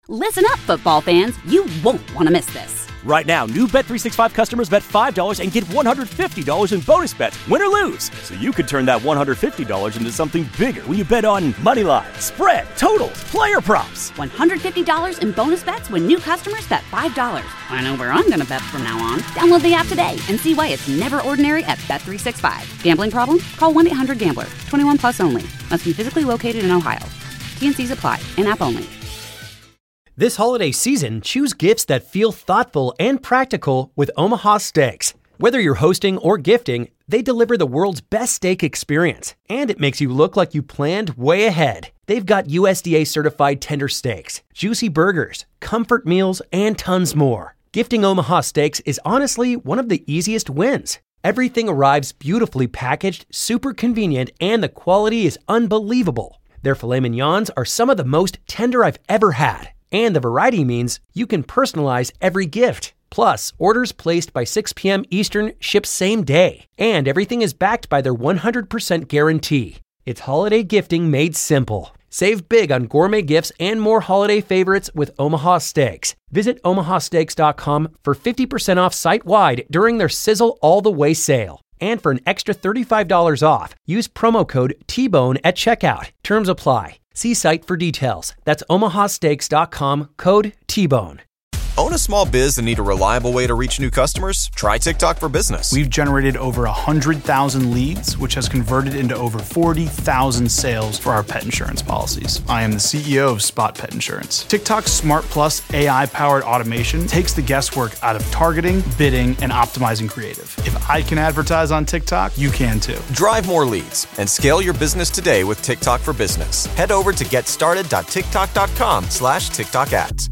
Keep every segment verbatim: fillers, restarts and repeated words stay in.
Listen up, football fans. You won't want to miss this. Right now, new Bet three sixty-five customers bet five dollars and get one hundred fifty dollars in bonus bets, win or lose. So you could turn that one hundred fifty dollars into something bigger when you bet on money line, spread, totals, player props. one hundred fifty dollars in bonus bets when new customers bet five dollars. I know where I'm going to bet from now on. Download the app today and see why it's never ordinary at Bet three sixty-five. Gambling problem? Call one eight hundred gambler. twenty-one plus only. Must be physically located in Ohio. T N Cs apply. In-app only. This holiday season, choose gifts that feel thoughtful and practical with Omaha Steaks. Whether you're hosting or gifting, they deliver the world's best steak experience, and it makes you look like you planned way ahead. They've got U S D A-certified tender steaks, juicy burgers, comfort meals, and tons more. Gifting Omaha Steaks is honestly one of the easiest wins. Everything arrives beautifully packaged, super convenient, and the quality is unbelievable. Their filet mignons are some of the most tender I've ever had. And the variety means you can personalize every gift. Plus, orders placed by six p.m. Eastern ship same day. And everything is backed by their one hundred percent guarantee. It's holiday gifting made simple. Save big on gourmet gifts and more holiday favorites with Omaha Steaks. Visit omaha steaks dot com for fifty percent off site-wide during their Sizzle All the Way sale. And for an extra thirty-five dollars off, use promo code T bone at checkout. Terms apply. See site for details. That's omaha steaks dot com, code T bone. Own a small biz and need a reliable way to reach new customers? Try TikTok for Business. We've generated over one hundred thousand leads, which has converted into over forty thousand sales for our pet insurance policies. I am the C E O of Spot Pet Insurance. TikTok's Smart Plus A I-powered automation takes the guesswork out of targeting, bidding, and optimizing creative. If I can advertise on TikTok, you can too. Drive more leads and scale your business today with TikTok for Business. Head over to getstarted.tiktok.com slash TikTok ads.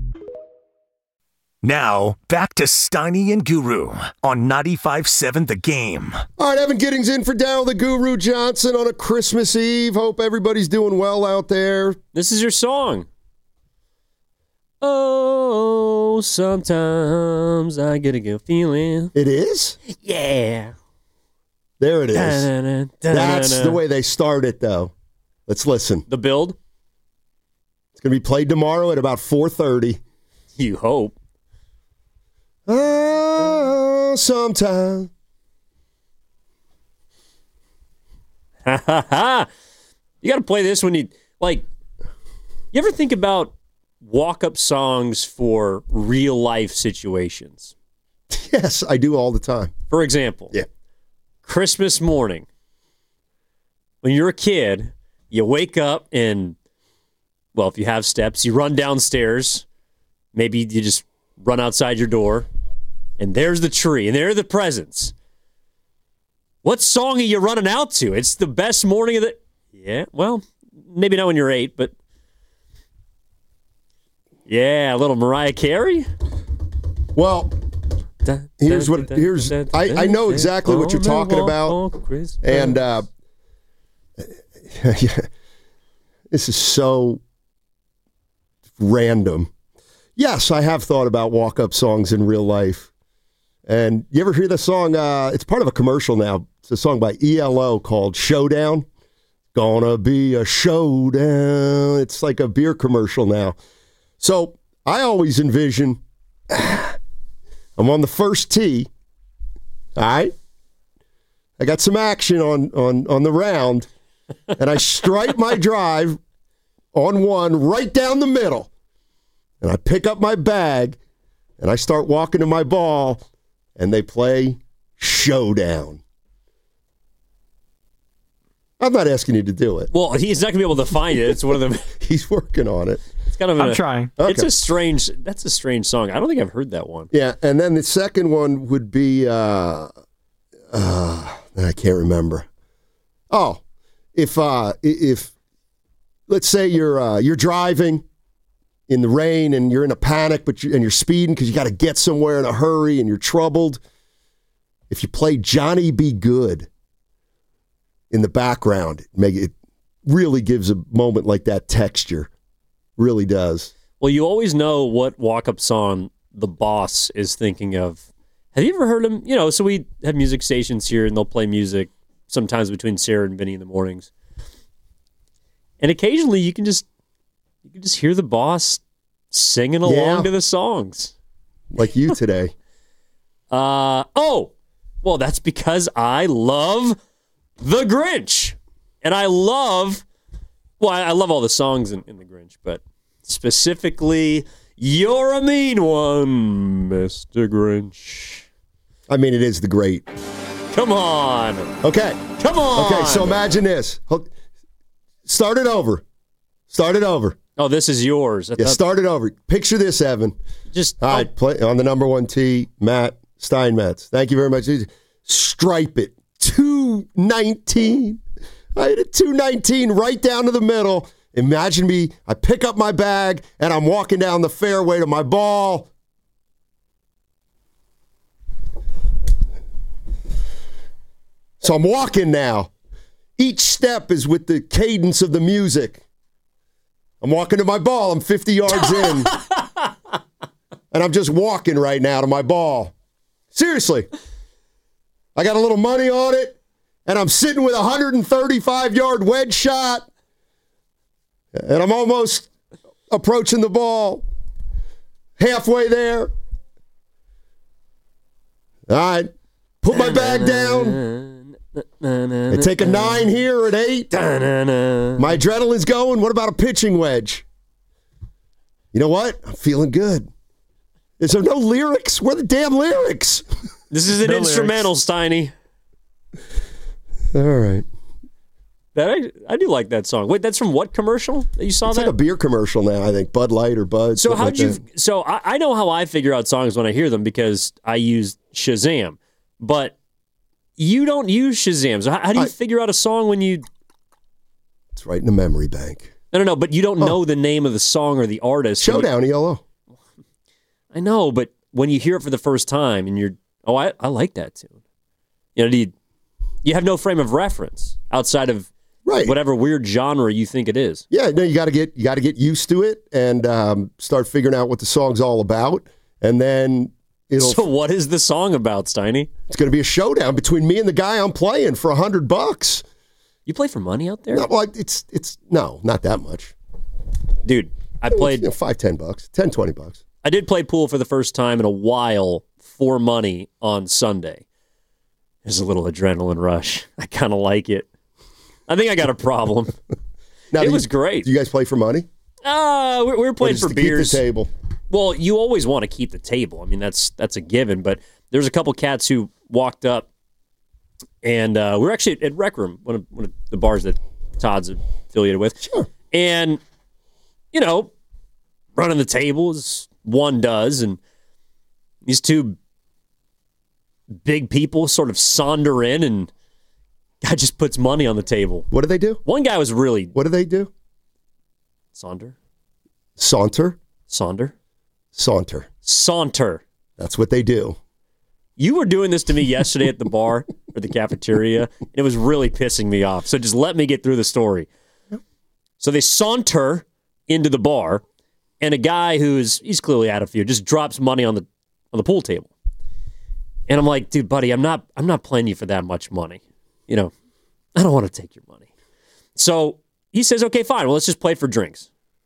Now, back to Steiny and Guru on ninety-five seven The Game. All right, Evan Giddings in for Dow the Guru Johnson on a Christmas Eve. Hope everybody's doing well out there. This is your song. Oh, sometimes I get a good feeling. It is? Yeah. There it is. Da-da-da, da-da-da. That's the way they start it, though. Let's listen. The build? It's going to be played tomorrow at about four thirty. You hope. Oh, sometimes. Ha ha ha. You got to play this when you, like, you ever think about walk-up songs for real-life situations? Yes, I do all the time. For example, yeah. Christmas morning. When you're a kid, you wake up and, well, if you have steps, you run downstairs. Maybe you just run outside your door, and there's the tree, and there are the presents. What song are you running out to? It's the best morning of the... Yeah, well, maybe not when you're eight, but... Yeah, a little Mariah Carey? Well, here's what... Here's I, I know exactly what you're talking about, and uh, yeah, this is so random. Yes, I have thought about walk-up songs in real life. And you ever hear the song? Uh, it's part of a commercial now. It's a song by E L O called Showdown. Gonna be a showdown. It's like a beer commercial now. So I always envision I'm on the first tee. All right. I got some action on, on, on the round. And I stripe my drive on one right down the middle. And I pick up my bag, and I start walking to my ball, and they play Showdown. I'm not asking you to do it. Well, he's not going to be able to find it. It's one of them. He's working on it. It's kind of a, I'm trying. It's Okay. a strange, that's a strange song. I don't think I've heard that one. Yeah, and then the second one would be, uh, uh, I can't remember. Oh, if, uh, if let's say you're uh, you're driving in the rain and you're in a panic, but you, and you're speeding because you got to get somewhere in a hurry and you're troubled. If you play Johnny Be Good in the background, make it really gives a moment like that texture. Really does. Well, you always know what walk-up song the boss is thinking of. Have you ever heard him? You know, so we have music stations here, and they'll play music sometimes between Sarah and Vinny in the mornings. And occasionally you can just you can just hear the boss singing along Yeah. to the songs. Like you today. Uh oh, well, that's because I love The Grinch, and I love, well, I, I love all the songs in, in The Grinch, but specifically, "You're a Mean One, Mister Grinch." I mean, it is the great. Come on, Okay. come on. Okay, so imagine this. Ho- Start it over. Start it over. oh, this is yours. I Yeah, thought- start it over. Picture this, Evan. just All right, play on the number one tee, Matt Steinmetz. Thank you very much. Stripe it. two nineteen. I hit a two nineteen right down to the middle. Imagine me, I pick up my bag, and I'm walking down the fairway to my ball. So I'm walking now. Each step is with the cadence of the music. I'm walking to my ball. I'm fifty yards in. And I'm just walking right now to my ball. Seriously. I got a little money on it, and I'm sitting with a one thirty-five yard wedge shot, and I'm almost approaching the ball. Halfway there. All right. Put my bag down. I take a nine here at eight. My adrenaline's going. What about a pitching wedge? You know what? I'm feeling good. Is there no lyrics? Where are the damn lyrics? This is an No instrumental, Steiny. All right. That I, I do like that song. Wait, that's from what commercial? You saw It's that? like a beer commercial now, I think. Bud Light or Bud. So something how'd like you? that. So I, I know how I figure out songs when I hear them because I use Shazam, but you don't use Shazam. So how, how do you I- figure out a song when you? It's right in the memory bank. No, no, no. But you don't know the name of the song or the artist. Showdown, E L O. I know, but when you hear it for the first time and you're, oh, I, I like that tune. You know, do you, you have no frame of reference outside of Right. whatever weird genre you think it is. Yeah, no, you got to get you got to get used to it and um, start figuring out what the song's all about, and then it'll. So what is the song about, Steiny? It's going to be a showdown between me and the guy I'm playing for a hundred bucks. You play for money out there, Not like it's it's no, not that much. dude. I played. You know, five, ten bucks, ten, twenty bucks. I did play pool for the first time in a while for money on Sunday. There's a little adrenaline rush. I kind of like it. I think I got a problem. Now, It do was you- great. Do you guys play for money? Uh, we we were Or playing just for to keep beers. the table. Well, you always want to keep the table. I mean, that's that's a given. But there's a couple cats who walked up, and uh, we were actually at Rec Room, one of, one of the bars that Todd's affiliated with. Sure. And, you know, running the tables, one does, and these two big people sort of saunter in, and guy just puts money on the table. What do they do? One guy was really What do they do? Saunder, Saunter, Saunder, saunter. Saunter. That's what they do. You were doing this to me yesterday at the bar or the cafeteria, and it was really pissing me off. So just let me get through the story. So they saunter into the bar, and a guy who's he's clearly out of fear just drops money on the on the pool table. And I'm like, dude, buddy, I'm not I'm not playing you for that much money. You know, I don't want to take your money. So he says, okay, fine. Well, let's just play for drinks.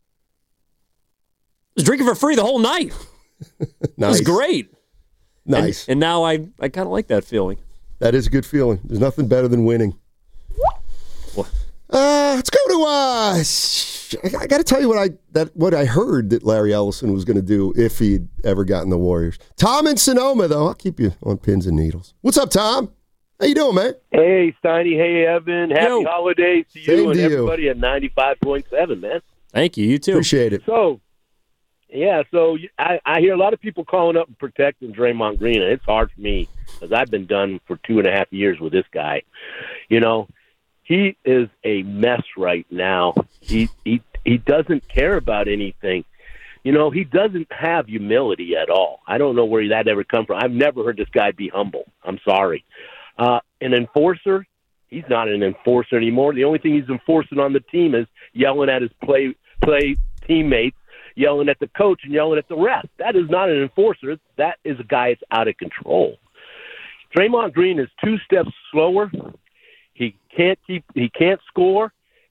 I was drinking for free the whole night. It Nice. was great. Nice. And, and now I, I kind of like that feeling. That is a good feeling. There's nothing better than winning. What? Uh, let's go to. Uh, sh- I, I got to tell you what I that what I heard that Larry Ellison was going to do if he'd ever gotten the Warriors. Tom in Sonoma, though, I'll keep you on pins and needles. What's up, Tom? How you doing, man? Hey, Steiny. Hey, Evan. Happy Yo. holidays to you Same and to you. everybody at ninety-five point seven, man. Thank you. You too. Appreciate it. So, yeah, so you- I, I hear a lot of people calling up and protecting Draymond Green, and it's hard for me because I've been done for two and a half years with this guy. You know, he is a mess right now. He he he doesn't care about anything. You know, he doesn't have humility at all. I don't know where that ever come from. I've never heard this guy be humble. I'm sorry. Uh, an enforcer, he's not an enforcer anymore. The only thing he's enforcing on the team is yelling at his play play teammates, yelling at the coach, and yelling at the ref. That is not an enforcer. That is a guy that's out of control. Draymond Green is two steps slower. He can't keep. He can't score,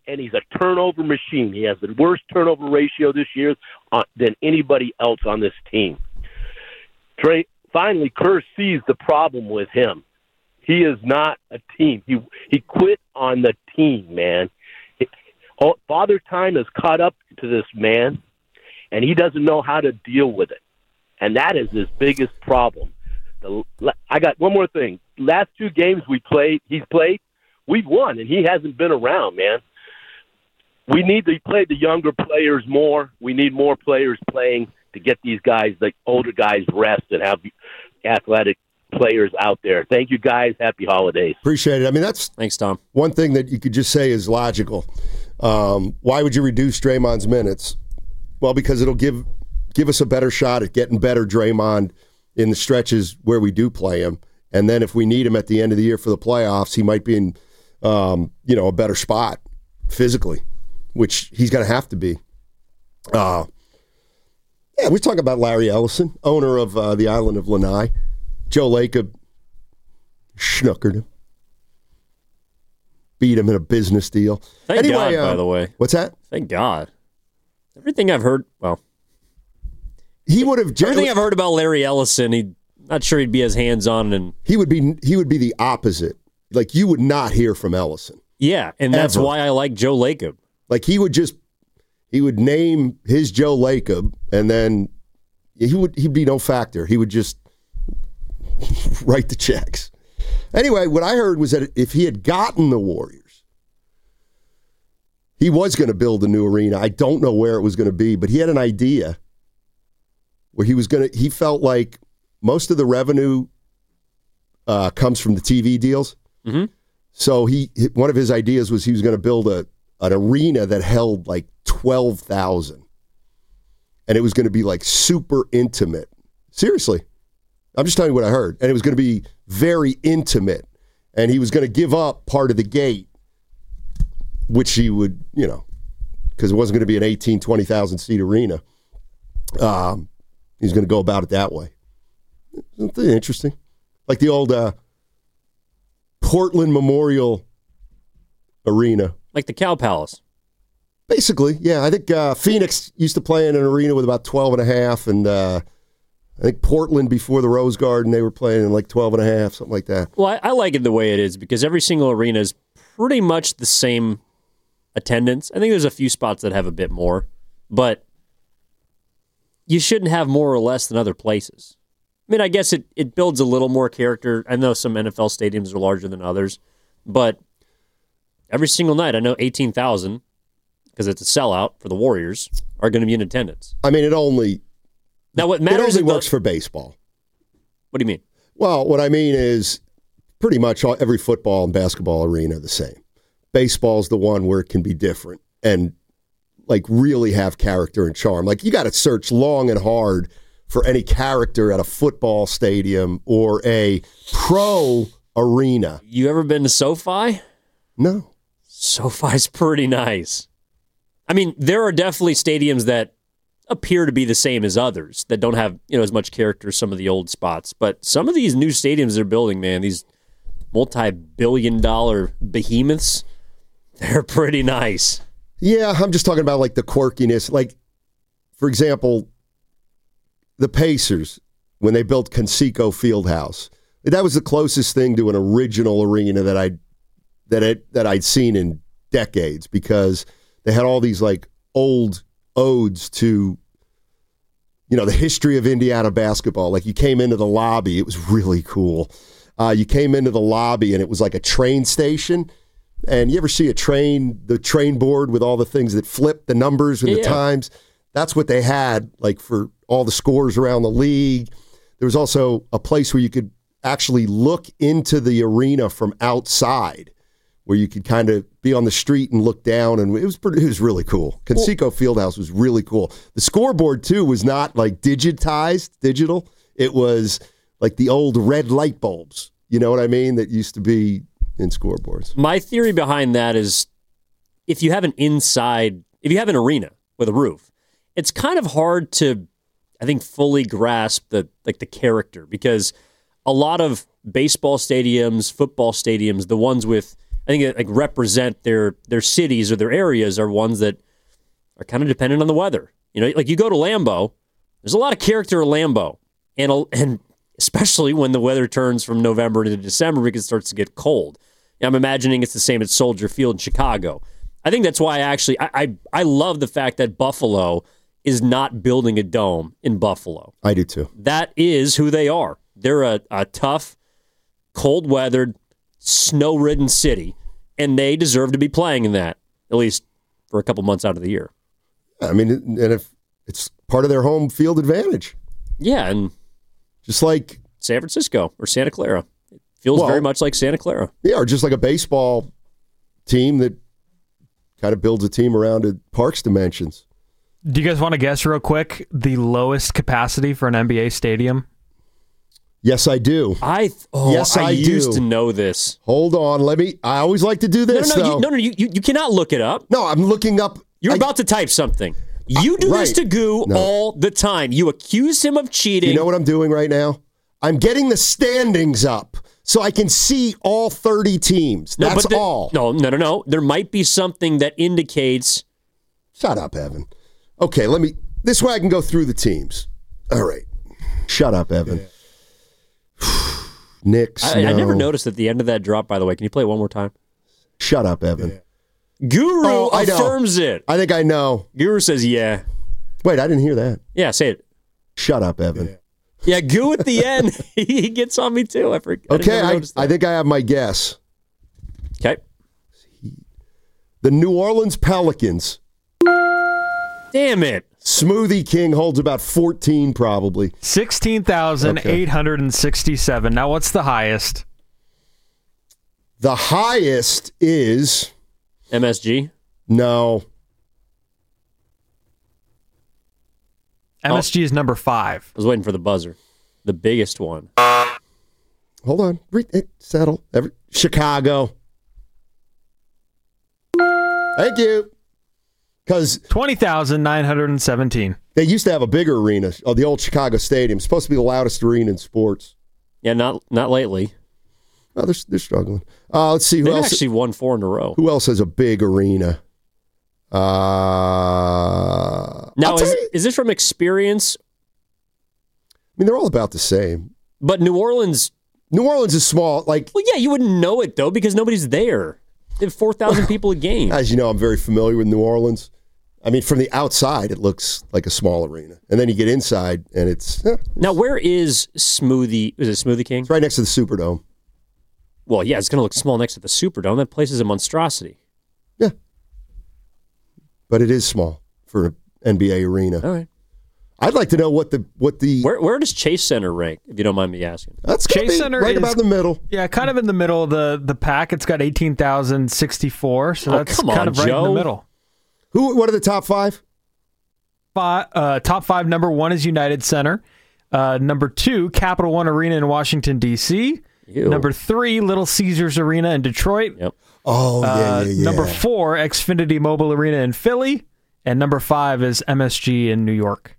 and he's a turnover machine. He has the worst turnover ratio this year uh, than anybody else on this team. Trey, finally, Kerr sees the problem with him. He is not a team. He he quit on the team, man. It, oh, Father Time has caught up to this man, and he doesn't know how to deal with it. And that is his biggest problem. The, I got one more thing. Last two games we played, he's played, we've won, and he hasn't been around, man. We need to play the younger players more. We need more players playing to get these guys, the older guys, rest and have athletic players out there. Thank you, guys. Happy holidays. Appreciate it. I mean, that's thanks, Tom. One thing that you could just say is logical. Um, why would you reduce Draymond's minutes? Well, because it'll give give us a better shot at getting better Draymond in the stretches where we do play him. And then if we need him at the end of the year for the playoffs, he might be in um, you know, a better spot physically, which he's going to have to be. Uh, yeah, we're talking about Larry Ellison, owner of uh, the island of Lanai. Joe Lacob schnookered him. Beat him in a business deal. Thank anyway, God, uh, by the way. What's that? Thank God. Everything I've heard, well, he would have. Everything I've heard about Larry Ellison, he not sure he'd be as hands-on, and he would be. He would be the opposite. Like, you would not hear from Ellison. Yeah, and that's Ever. why I like Joe Lacob. Like, he would just he would name his Joe Lacob, and then he would he'd be no factor. He would just write the checks. Anyway, what I heard was that if he had gotten the Warriors, he was going to build a new arena. I don't know where it was going to be, but he had an idea where he was going to, he felt like most of the revenue uh, comes from the T V deals. Mm-hmm. So he, one of his ideas was he was going to build a an arena that held like twelve thousand. And it was going to be like super intimate. Seriously. I'm just telling you what I heard. And it was going to be very intimate. And he was going to give up part of the gate, which he would, you know, because it wasn't going to be an eighteen, twenty thousand seat arena. Um, he's going to go about it that way. Isn't that interesting? Like the old uh, Portland Memorial Arena. Like the Cow Palace. Basically, yeah. I think uh, Phoenix used to play in an arena with about twelve and a half, and uh, I think Portland before the Rose Garden, they were playing in like twelve and a half, something like that. Well, I, I like it the way it is because every single arena is pretty much the same attendance. I think there's a few spots that have a bit more, but you shouldn't have more or less than other places. I mean, I guess it, it builds a little more character. I know some N F L stadiums are larger than others, but every single night, I know eighteen thousand, because it's a sellout for the Warriors, are going to be in attendance. I mean, it only... Now, what matters it only the, works for baseball. What do you mean? Well, what I mean is pretty much all, every football and basketball arena are the same. Baseball's the one where it can be different and like really have character and charm. Like, you got to search long and hard for any character at a football stadium or a pro arena. You ever been to SoFi? No. SoFi's pretty nice. I mean, there are definitely stadiums that appear to be the same as others that don't have, you know, as much character as some of the old spots. But some of these new stadiums they're building, man, these multi-billion dollar behemoths, they're pretty nice. Yeah, I'm just talking about like the quirkiness. Like, for example, the Pacers, when they built Conseco Fieldhouse, that was the closest thing to an original arena that I'd that it that I'd seen in decades, because they had all these like old odes to, you know, the history of Indiana basketball. Like, you came into the lobby, it was really cool. Uh, you came into the lobby and it was like a train station. And you ever see a train, the train board with all the things that flip the numbers and yeah. the times? That's what they had, like, for all the scores around the league. There was also a place where you could actually look into the arena from outside, where you could kind of be on the street and look down, and it was pretty, it was really cool. Conseco Fieldhouse was really cool. The scoreboard, too, was not, like, digitized, digital. It was like the old red light bulbs, you know what I mean, that used to be in scoreboards. My theory behind that is if you have an inside, if you have an arena with a roof, it's kind of hard to, I think, fully grasp the like the character, because a lot of baseball stadiums, football stadiums, the ones with I think it, like represent their their cities or their areas are ones that are kind of dependent on the weather. You know, like you go to Lambeau, there's a lot of character at Lambeau, and a, and especially when the weather turns from November into December because it starts to get cold. And I'm imagining it's the same at Soldier Field in Chicago. I think that's why I actually I, I I love the fact that Buffalo is not building a dome in Buffalo. I do too. That is who they are. They're a, a tough, cold-weathered, snow-ridden city, and they deserve to be playing in that, at least for a couple months out of the year. I mean, and if it's part of their home field advantage. Yeah, and just like San Francisco or Santa Clara. It feels well, very much like Santa Clara. Yeah, or just like a baseball team that kind of builds a team around a park's dimensions. Do you guys want to guess real quick the lowest capacity for an N B A stadium? Yes, I do. I oh, yes, I, I do. used to know this. Hold on, let me. I always like to do this. No, no, no, though. you, no, no, you, you, you cannot look it up. No, I'm looking up. You're I, about to type something. You do uh, this right. to Goo no. all the time. You accuse him of cheating. You know what I'm doing right now? I'm getting the standings up so I can see all thirty teams. No, That's but the, all. No, no, no, no. There might be something that indicates. Shut up, Evan. Okay, let me. This way I can go through the teams. All right. Shut up, Evan. Yeah. Knicks. I, no. I never noticed at the end of that drop, by the way. Can you play it one more time? Shut up, Evan. Yeah. Guru oh, I affirms know. it. I think I know. Guru says, yeah. Wait, I didn't hear that. Yeah, say it. Shut up, Evan. Yeah, yeah Goo at the end. He gets on me, too. I forget. Okay, I, I, I think I have my guess. Okay. The New Orleans Pelicans. Damn it. Smoothie King holds about fourteen, probably. sixteen thousand eight hundred sixty-seven. Okay. Now, what's the highest? The highest is... M S G? No. M S G oh. is number five. I was waiting for the buzzer. The biggest one. Hold on. Settle. Every, Chicago. Thank you. Because twenty thousand nine hundred seventeen. They used to have a bigger arena. Oh, the old Chicago Stadium. It's supposed to be the loudest arena in sports. Yeah, not not lately. Oh, they're, they're struggling. Uh, let's see. Who They've else actually won four in a row. Who else has a big arena? Uh, now, is, is this from experience? I mean, they're all about the same. But New Orleans... New Orleans is small. Like, well, yeah, you wouldn't know it, though, because nobody's there. They have four thousand people a game. As you know, I'm very familiar with New Orleans. I mean, from the outside, it looks like a small arena. And then you get inside, and it's... Eh. Now, where is Smoothie... Is it Smoothie King? It's right next to the Superdome. Well, yeah, it's going to look small next to the Superdome. That place is a monstrosity. Yeah. But it is small for an N B A arena. All right. I'd like to know what the... what the. Where, where does Chase Center rank, if you don't mind me asking? That's Chase Center right is, about in the middle. Yeah, kind of in the middle of the, the pack. It's got eighteen thousand sixty-four, so oh, that's come kind on, of right Joe. in the middle. Who? What are the top five? Five, uh, top five, number one is United Center. Uh, number two, Capital One Arena in Washington, D C Ew. Number three, Little Caesars Arena in Detroit. Yep. Oh, yeah, uh, yeah, yeah. Number four, Xfinity Mobile Arena in Philly. And number five is M S G in New York.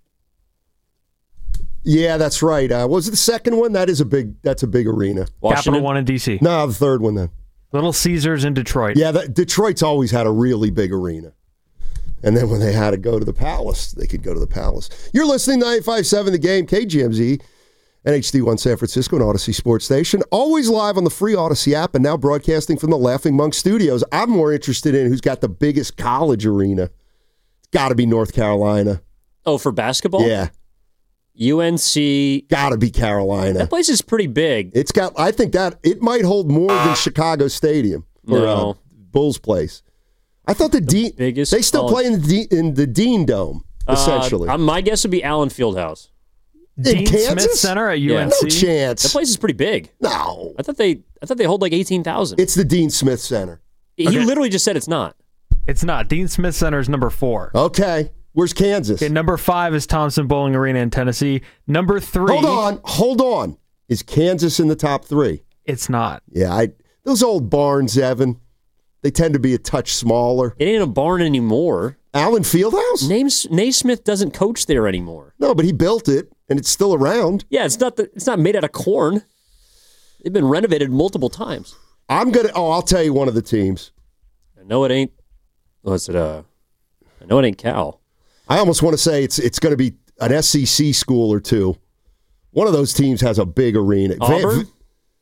Yeah, that's right. Uh, what was the second one? That is a big. That's a big arena. Washington? Capital One in D C No, the third one then. Little Caesars in Detroit. Yeah, that, Detroit's always had a really big arena. And then when they had to go to the Palace, they could go to the Palace. You're listening to ninety-five point seven The Game, K G M Z, and H D one San Francisco and Odyssey Sports Station. Always live on the free Odyssey app and now broadcasting from the Laughing Monk Studios. I'm more interested in who's got the biggest college arena. It's got to be North Carolina. Oh, for basketball? Yeah. U N C. Got to be Carolina. That place is pretty big. It's got, I think that it might hold more than Chicago Stadium or No. uh, Bulls Place. I thought the, the Dean, biggest they still college. play in the, De- in the Dean Dome, essentially. Uh, my guess would be Allen Fieldhouse. Dean in Kansas? Smith Center at U N C. No chance. That place is pretty big. No. I thought they I thought they hold like eighteen thousand. It's the Dean Smith Center. He Okay. literally just said it's not. It's not. Dean Smith Center is number four. Okay. Where's Kansas? Okay, number five is Thompson Bowling Arena in Tennessee. Number three. Hold on. Hold on. Is Kansas in the top three? It's not. Yeah. I Those old barns, Evan, they tend to be a touch smaller. It ain't a barn anymore. Allen Fieldhouse? Names Naismith doesn't coach there anymore. No, but he built it, and it's still around. Yeah, it's not the, it's not made out of corn. They've been renovated multiple times. I'm gonna. Oh, I'll tell you one of the teams. I know it ain't. What's it? Uh, I know it ain't Cal. I almost want to say it's it's going to be an S E C school or two. One of those teams has a big arena. Auburn? Van,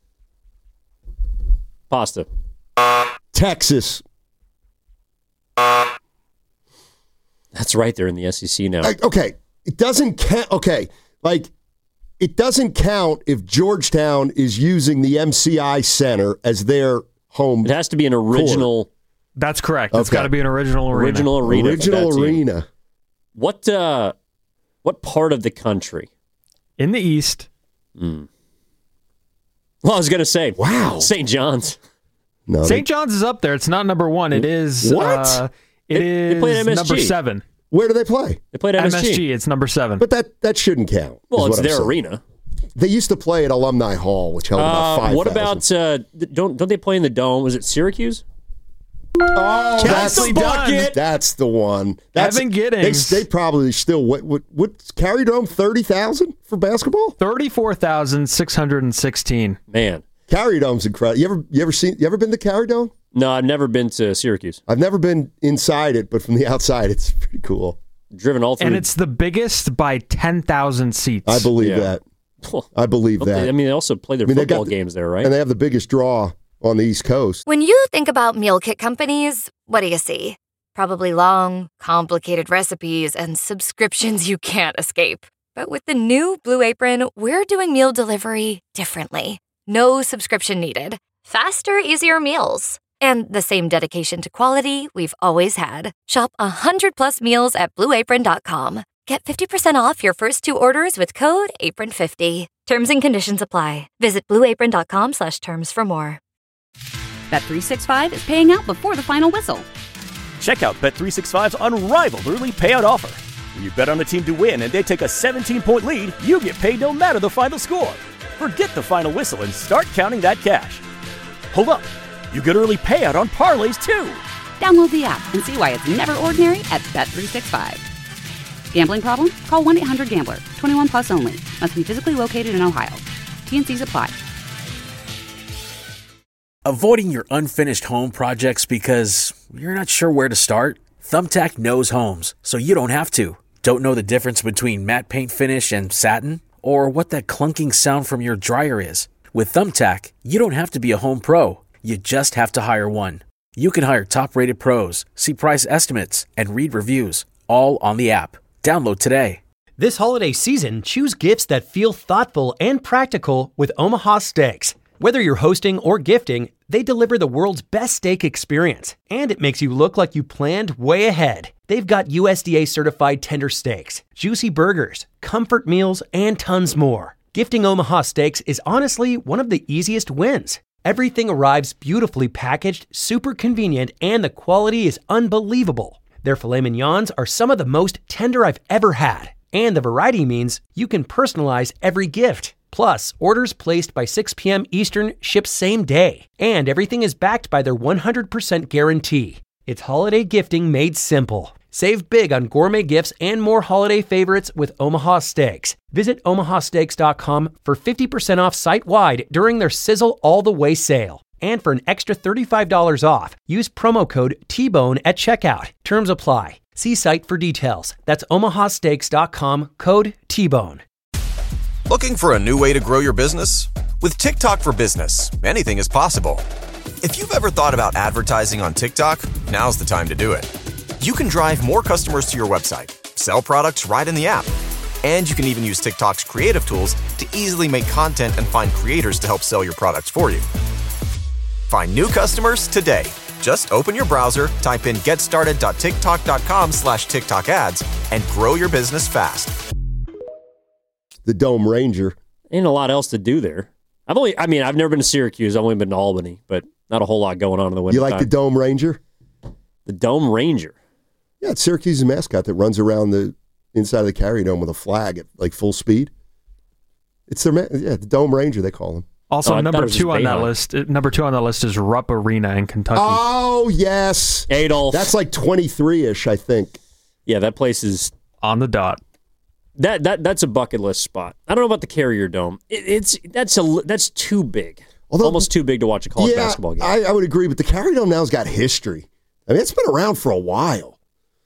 Pasta. Texas. That's right. They're in the S E C now. Like, okay, it doesn't count. Okay, like it doesn't count if Georgetown is using the M C I Center as their home. It has to be an original. Court. That's correct. It's okay. got to be an original arena. Original arena. Original arena. What uh, what part of the country? In the East. Mm. Well, I was gonna say, wow, Saint John's. No, Saint John's is up there. It's not number one. It is. What? Uh, it they, is they M S G. number seven. Where do they play? They played M S G. M S G. It's number seven. But that that shouldn't count. Well, it's what their arena. They used to play at Alumni Hall, which held about Uh, five. what about uh, don't don't they play in the Dome? Was it Syracuse? Oh, that's Nicely the done. That's the one. That's, Evan Giddings. They, they probably still what what what's Carry Dome thirty thousand for basketball? Thirty-four thousand six hundred and sixteen. Man, Carry Dome's incredible. You ever you ever seen? You ever been to Carry Dome? no, I've never been to Syracuse. I've never been inside it, but from the outside, it's pretty cool. Driven all through. And it's the biggest by ten thousand seats. I believe Yeah. that. I believe Okay, that. I mean, they also play their I mean, they football got the- games there, right? And they have the biggest draw on the East Coast. When you think about meal kit companies, what do you see? Probably long, complicated recipes and subscriptions you can't escape. But with the new Blue Apron, we're doing meal delivery differently. No subscription needed. Faster, easier meals. And the same dedication to quality we've always had. Shop one hundred plus meals at blue apron dot com. Get fifty percent off your first two orders with code apron fifty. Terms and conditions apply. Visit blue apron dot com slash terms for more. Bet three sixty-five is paying out before the final whistle. Check out Bet three sixty-five's unrivaled early payout offer. When you bet on a team to win and they take a seventeen-point lead, you get paid no matter the final score. Forget the final whistle and start counting that cash. Hold up. You get early payout on parlays, too. Download the app and see why it's never ordinary at Bet three sixty-five. Gambling problem? Call one eight hundred gambler. twenty-one plus only. Must be physically located in Ohio. T N Cs apply. Avoiding your unfinished home projects because you're not sure where to start? Thumbtack knows homes, so you don't have to. Don't know the difference between matte paint finish and satin? Or what that clunking sound from your dryer is? With Thumbtack, you don't have to be a home pro. You just have to hire one. You can hire top-rated pros, see price estimates, and read reviews, all on the app. Download today. This holiday season, choose gifts that feel thoughtful and practical with Omaha Steaks. Whether you're hosting or gifting, they deliver the world's best steak experience, and it makes you look like you planned way ahead. They've got U S D A certified tender steaks, juicy burgers, comfort meals, and tons more. Gifting Omaha Steaks is honestly one of the easiest wins. Everything arrives beautifully packaged, super convenient, and the quality is unbelievable. Their filet mignons are some of the most tender I've ever had, and the variety means you can personalize every gift. Plus, orders placed by six p.m. Eastern ship same day, and everything is backed by their one hundred percent guarantee. It's holiday gifting made simple. Save big on gourmet gifts and more holiday favorites with Omaha Steaks. Visit omaha steaks dot com for fifty percent off site-wide during their Sizzle All the Way sale. And for an extra thirty-five dollars off, use promo code T bone at checkout. Terms apply. See site for details. That's omaha steaks dot com, code T bone. Looking for a new way to grow your business? With TikTok for Business, anything is possible. If you've ever thought about advertising on TikTok, now's the time to do it. You can drive more customers to your website, sell products right in the app, and you can even use TikTok's creative tools to easily make content and find creators to help sell your products for you. Find new customers today. Just open your browser, type in getstarted.tiktok.com slash TikTok ads, and grow your business fast. The Dome Ranger. Ain't a lot else to do there. I've only, I mean, I've never been to Syracuse. I've only been to Albany, but not a whole lot going on in the winter. You like time. the Dome Ranger? The Dome Ranger. Yeah, it's Syracuse's mascot that runs around the inside of the Carry Dome with a flag at like full speed. It's their ma- yeah, the Dome Ranger they call him. Also, Oh, I thought it number was two just on that Bayline. list. uh, Number two on that list is Rupp Arena in Kentucky. Oh yes, Adolf. That's like twenty-three ish, I think. Yeah, that place is on the dot. That that that's a bucket list spot. I don't know about the Carrier Dome. It, it's that's a that's too big. Although, almost too big to watch a college yeah, basketball game. I, I would agree, but the Carrier Dome now's got history. I mean, it's been around for a while.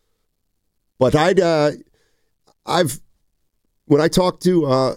But I'd, uh, I've, when I talk to uh,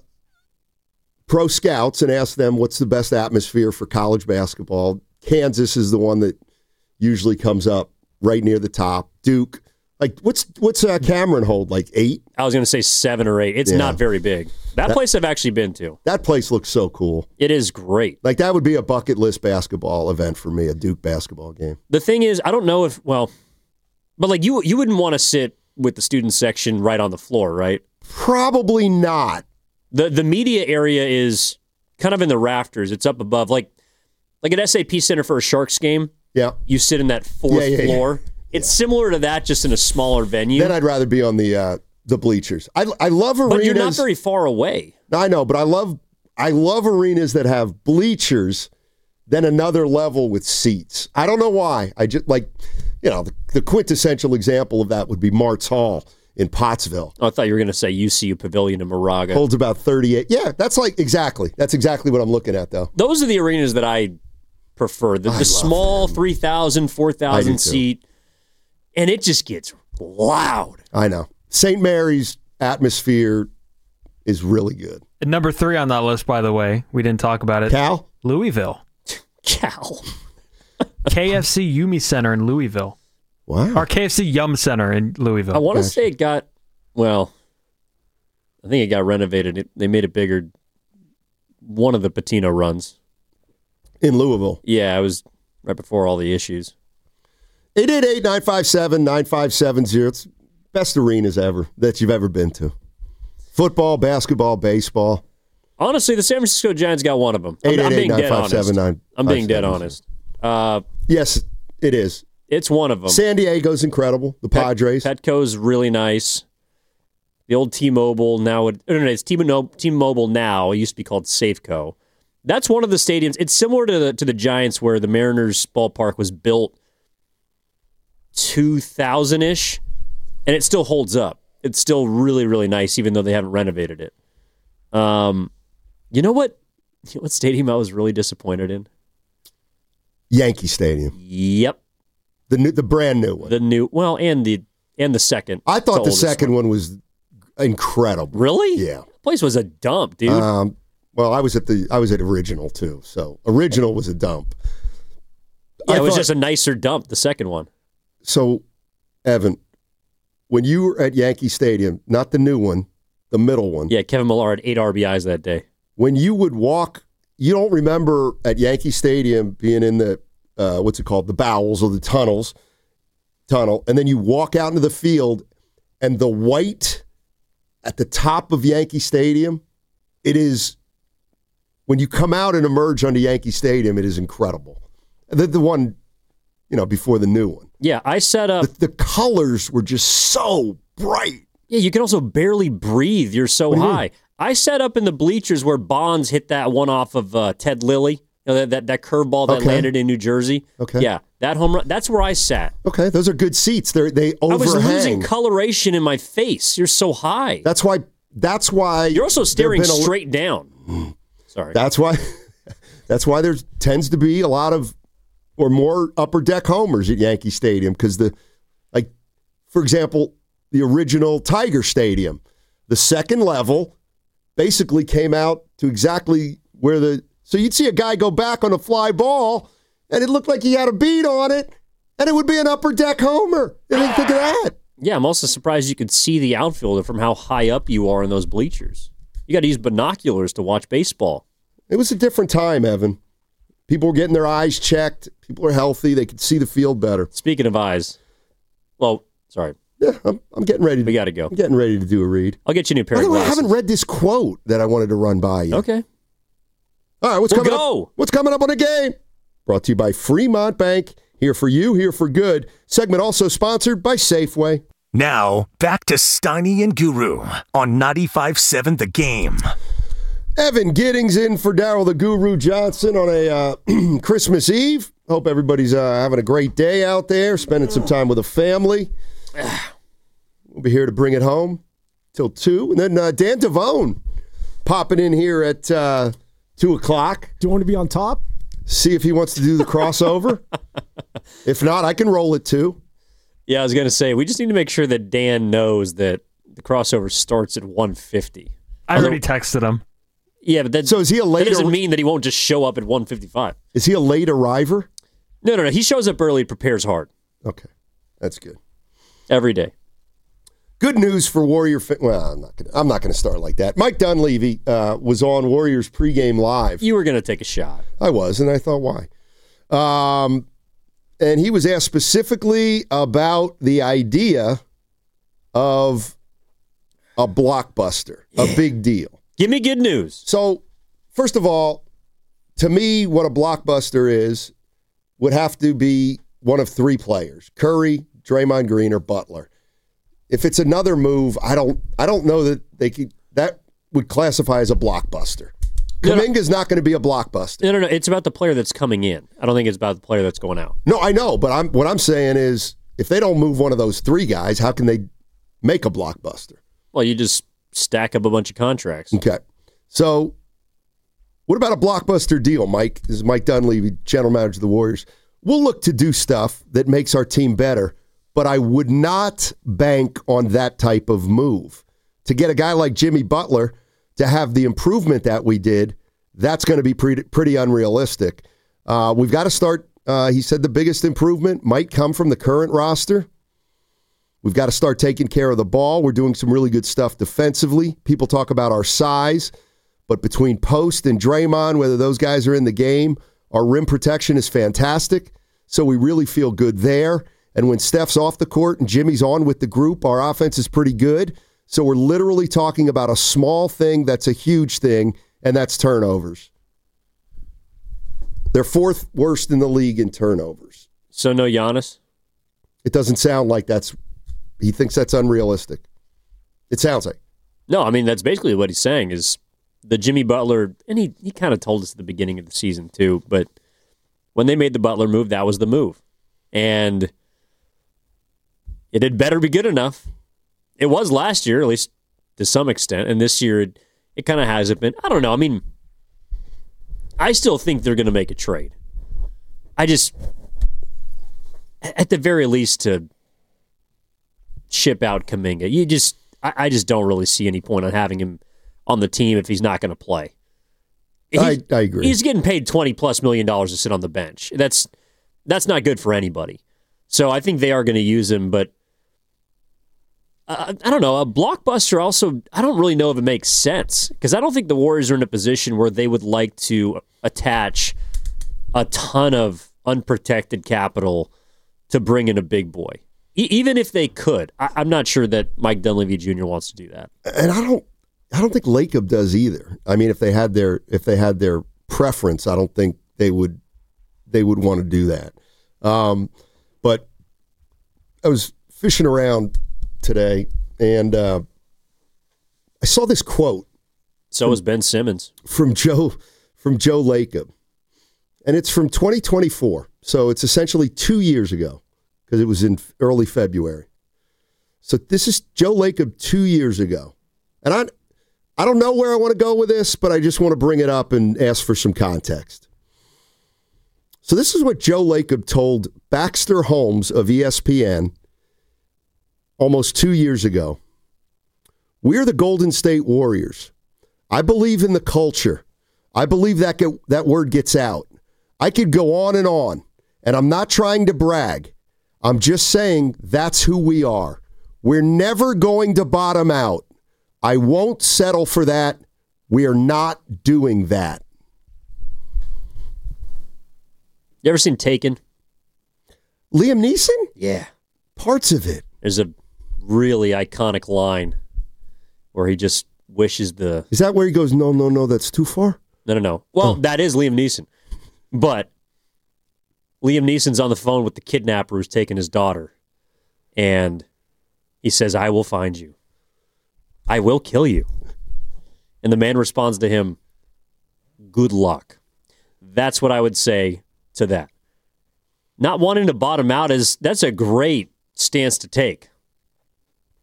pro scouts and ask them what's the best atmosphere for college basketball, Kansas is the one that usually comes up right near the top. Duke, like what's what's uh, Cameron hold, like eight? I was going to say seven or eight. It's Yeah. not very big. That, That- place I've actually been to. That place looks so cool. It is great. Like that would be a bucket list basketball event for me, a Duke basketball game. The thing is, I don't know if, well, but like you you wouldn't want to sit with the student section right on the floor, right? Probably not. The the media area is kind of in the rafters. It's up above. Like like at S A P Center for a Sharks game, Yeah. you sit in that fourth Yeah, yeah, yeah. floor. It's similar to that, just in a smaller venue. Then I'd rather be on the uh, the bleachers. I I love arenas. But you're not very far away. I know, but I love I love arenas that have bleachers, then another level with seats. I don't know why. I just like, you know, the, the quintessential example of that would be Martz Hall in Pottsville. Oh, I thought you were going to say U C U Pavilion in Moraga. Holds about thirty-eight. Yeah, that's like exactly. That's exactly what I'm looking at, though. Those are the arenas that I prefer. The, I the love small three thousand, four I do thousand too. seat, and it just gets loud. I know. Saint Mary's atmosphere is really good. And number three on that list, by the way, we didn't talk about it. Cal? Louisville. Cal. K F C Yumi Center in Louisville. Wow. Or K F C Yum Center in Louisville. I want to say it got, well, I think it got renovated. It, they made it bigger. One of the Patino runs. In Louisville. Yeah, it was right before all the issues. eight eight eight, nine five seven, nine five seven zero. It's best arenas ever that you've ever been to. Football, basketball, baseball. Honestly, the San Francisco Giants got one of them. I'm, I'm being dead honest. I'm being dead honest. Uh, yes, it is. It's one of them. San Diego's incredible. The Pet- Padres. Petco's really nice. The old T-Mobile, now it, no, no, it's T-Mo- T-Mobile now. It used to be called Safeco. That's one of the stadiums. It's similar to the, to the Giants where the Mariners ballpark was built two thousand-ish, and it still holds up. It's still really, really nice, even though they haven't renovated it. Um, you know what? You know what stadium I was really disappointed in? Yankee Stadium. Yep. The new, the brand new one. The new, well, and the and the second. I thought the oldest second one. one was incredible. Really? Yeah. The place was a dump, dude. Um, well, I was at the I was at original too. So original was a dump. yeah, I it was thought- just a nicer dump, the second one. So, Evan, when you were at Yankee Stadium, not the new one, the middle one. Yeah, Kevin Millar had eight R B Is that day. When you would walk, you don't remember at Yankee Stadium being in the uh, what's it called, the bowels or the tunnels, tunnel, and then you walk out into the field, and the white at the top of Yankee Stadium, it is. When you come out and emerge onto Yankee Stadium, it is incredible. The, the one, you know, before the new one. Yeah, I set up. The, the colors were just so bright. Yeah, you can also barely breathe. You're so What do you high. mean? I set up in the bleachers where Bonds hit that one off of uh, Ted Lilly, you know, that that, that curveball that Okay. landed in New Jersey. Okay. Yeah, that home run. That's where I sat. Okay, those are good seats. They they I was overhang. losing coloration in my face. You're so high. That's why. That's why You're also staring there've been a- straight down. Sorry. That's why. That's why there tends to be a lot of or more upper deck homers at Yankee Stadium because the like, for example, the original Tiger Stadium, the second level basically came out to exactly where the so you'd see a guy go back on a fly ball and it looked like he had a bead on it and it would be an upper deck homer. I didn't think of that. Yeah, I'm also surprised you could see the outfielder from how high up you are in those bleachers. You got to use binoculars to watch baseball. It was a different time, Evan. People were getting their eyes checked. People were healthy. They could see the field better. Speaking of eyes, well, sorry. Yeah, I'm, I'm getting ready to. We got to go. I'm getting ready to do a read. I'll get you a new pair By of the way, I glasses. haven't read this quote that I wanted to run by you. Okay. All right, what's We'll coming go. up? What's coming up on the game? Brought to you by Fremont Bank. Here for you, here for good. Segment also sponsored by Safeway. Now, back to Steiny and Guru on ninety-five seven The Game. Evan Giddings in for Darryl the Guru Johnson on a uh, Christmas Eve. Hope everybody's uh, having a great day out there, spending some time with a family. We'll be here to bring it home till two. And then uh, Dan Devone popping in here at uh, two o'clock. Do you want to be on top? See if he wants to do the crossover. If not, I can roll it too. Yeah, I was going to say, we just need to make sure that Dan knows that the crossover starts at one fifty. I already texted him. Yeah, but that, so is he a late that doesn't mean that he won't just show up at one fifty-five. Is he a late arriver? No, no, no. He shows up early, prepares hard. Okay, that's good. Every day. Good news for Warrior fans. Well, I'm not gonna. I'm not gonna start like that. Mike Dunleavy uh, was on Warriors pregame live. You were gonna take a shot. I was, and I thought, why? Um, and he was asked specifically about the idea of a blockbuster, a big deal. Give me good news. So, first of all, to me, what a blockbuster is would have to be one of three players: Curry, Draymond Green, or Butler. If it's another move, I don't I don't know that they could, that would classify as a blockbuster. Kuminga's not going to be a blockbuster. No, no, no. It's about the player that's coming in. I don't think it's about the player that's going out. No, I know, but I'm what I'm saying is if they don't move one of those three guys, how can they make a blockbuster? Well, you just stack up a bunch of contracts. Okay. So what about a blockbuster deal, Mike? This is Mike Dunleavy, general manager of the Warriors. We'll look to do stuff that makes our team better, but I would not bank on that type of move. To get a guy like Jimmy Butler to have the improvement that we did, that's going to be pretty, pretty unrealistic. Uh, we've got to start, uh, he said the biggest improvement might come from the current roster. We've got to start taking care of the ball. We're doing some really good stuff defensively. People talk about our size, but between Post and Draymond, whether those guys are in the game, our rim protection is fantastic, so we really feel good there. And when Steph's off the court and Jimmy's on with the group, our offense is pretty good. So we're literally talking about a small thing that's a huge thing, and that's turnovers. They're fourth worst in the league in turnovers. So no Giannis? It doesn't sound like that's, he thinks that's unrealistic. It sounds like. No, I mean, that's basically what he's saying is the Jimmy Butler, and he, he kind of told us at the beginning of the season too, but when they made the Butler move, that was the move. And it had better be good enough. It was last year, at least to some extent, and this year it, it kind of hasn't been. I don't know. I mean, I still think they're going to make a trade. I just, at the very least, to ship out Kuminga. You just, I, I just don't really see any point on having him on the team if he's not going to play. I, I agree. He's getting paid twenty plus million dollars to sit on the bench. That's that's not good for anybody. So I think they are going to use him, but uh, I don't know. A blockbuster also, I don't really know if it makes sense because I don't think the Warriors are in a position where they would like to attach a ton of unprotected capital to bring in a big boy. E- even if they could, I- I'm not sure that Mike Dunleavy Junior wants to do that. And I don't, I don't think Lacob does either. I mean, if they had their, if they had their preference, I don't think they would, they would want to do that. Um, but I was fishing around today, and uh, I saw this quote. So was Ben Simmons from Joe from Joe Lacob, and it's from twenty twenty-four. So it's essentially two years ago because it was in early February. So this is Joe Lacob two years ago, and I I don't know where I want to go with this, but I just want to bring it up and ask for some context. So this is what Joe Lacob told Baxter Holmes of E S P N almost two years ago. We're the Golden State Warriors. I believe in the culture. I believe that get, that word gets out. I could go on and on, and I'm not trying to brag. I'm just saying that's who we are. We're never going to bottom out. I won't settle for that. We are not doing that. You ever seen Taken? Liam Neeson? Yeah. Parts of it. There's a really iconic line where he just wishes the... Is that where he goes, no, no, no, that's too far? No, no, no. Well, oh. that is Liam Neeson. But Liam Neeson's on the phone with the kidnapper who's taking his daughter. And he says, I will find you. I will kill you. And the man responds to him, good luck. That's what I would say to that. Not wanting to bottom out is, that's a great stance to take.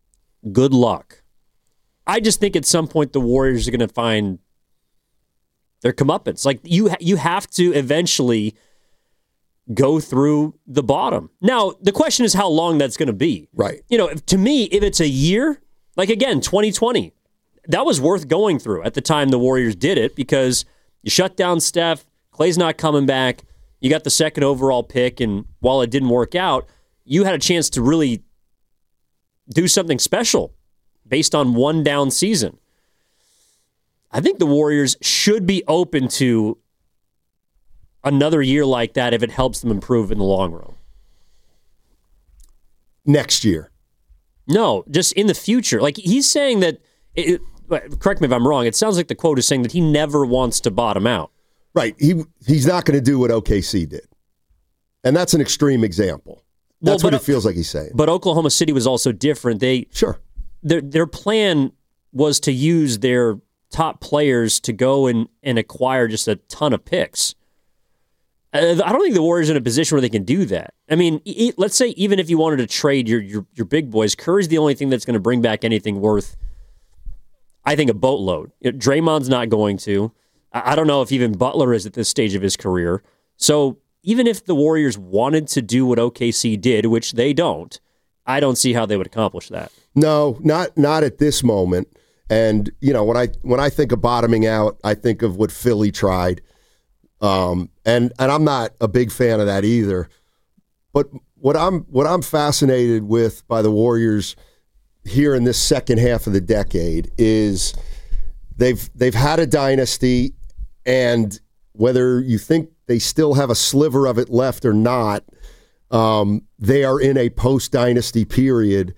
Good luck. I just think at some point the Warriors are going to find their comeuppance. Like you, you have to eventually go through the bottom. Now, the question is how long that's going to be. Right. You know, if, to me, if it's a year, like again, twenty twenty, that was worth going through at the time the Warriors did it because you shut down Steph, Klay's not coming back, you got the second overall pick, and while it didn't work out, you had a chance to really do something special based on one down season. I think the Warriors should be open to another year like that if it helps them improve in the long run. Next year. No, just in the future. Like he's saying that, it, correct me if I'm wrong, it sounds like the quote is saying that he never wants to bottom out. Right. He He's not going to do what O K C did. And that's an extreme example. That's well, what it feels like he's saying. But Oklahoma City was also different. They Sure. Their, their plan was to use their top players to go and, and acquire just a ton of picks. I don't think the Warriors are in a position where they can do that. I mean, e- let's say even if you wanted to trade your your, your big boys, Curry's the only thing that's going to bring back anything worth, I think, a boatload. You know, Draymond's not going to. I don't know if even Butler is at this stage of his career. So even if the Warriors wanted to do what O K C did, which they don't, I don't see how they would accomplish that. No, not not at this moment. And you know, when I when I think of bottoming out, I think of what Philly tried. Um, and and I'm not a big fan of that either. But what I'm what I'm fascinated with by the Warriors here in this second half of the decade is they've they've had a dynasty, and whether you think they still have a sliver of it left or not, um, they are in a post-dynasty period.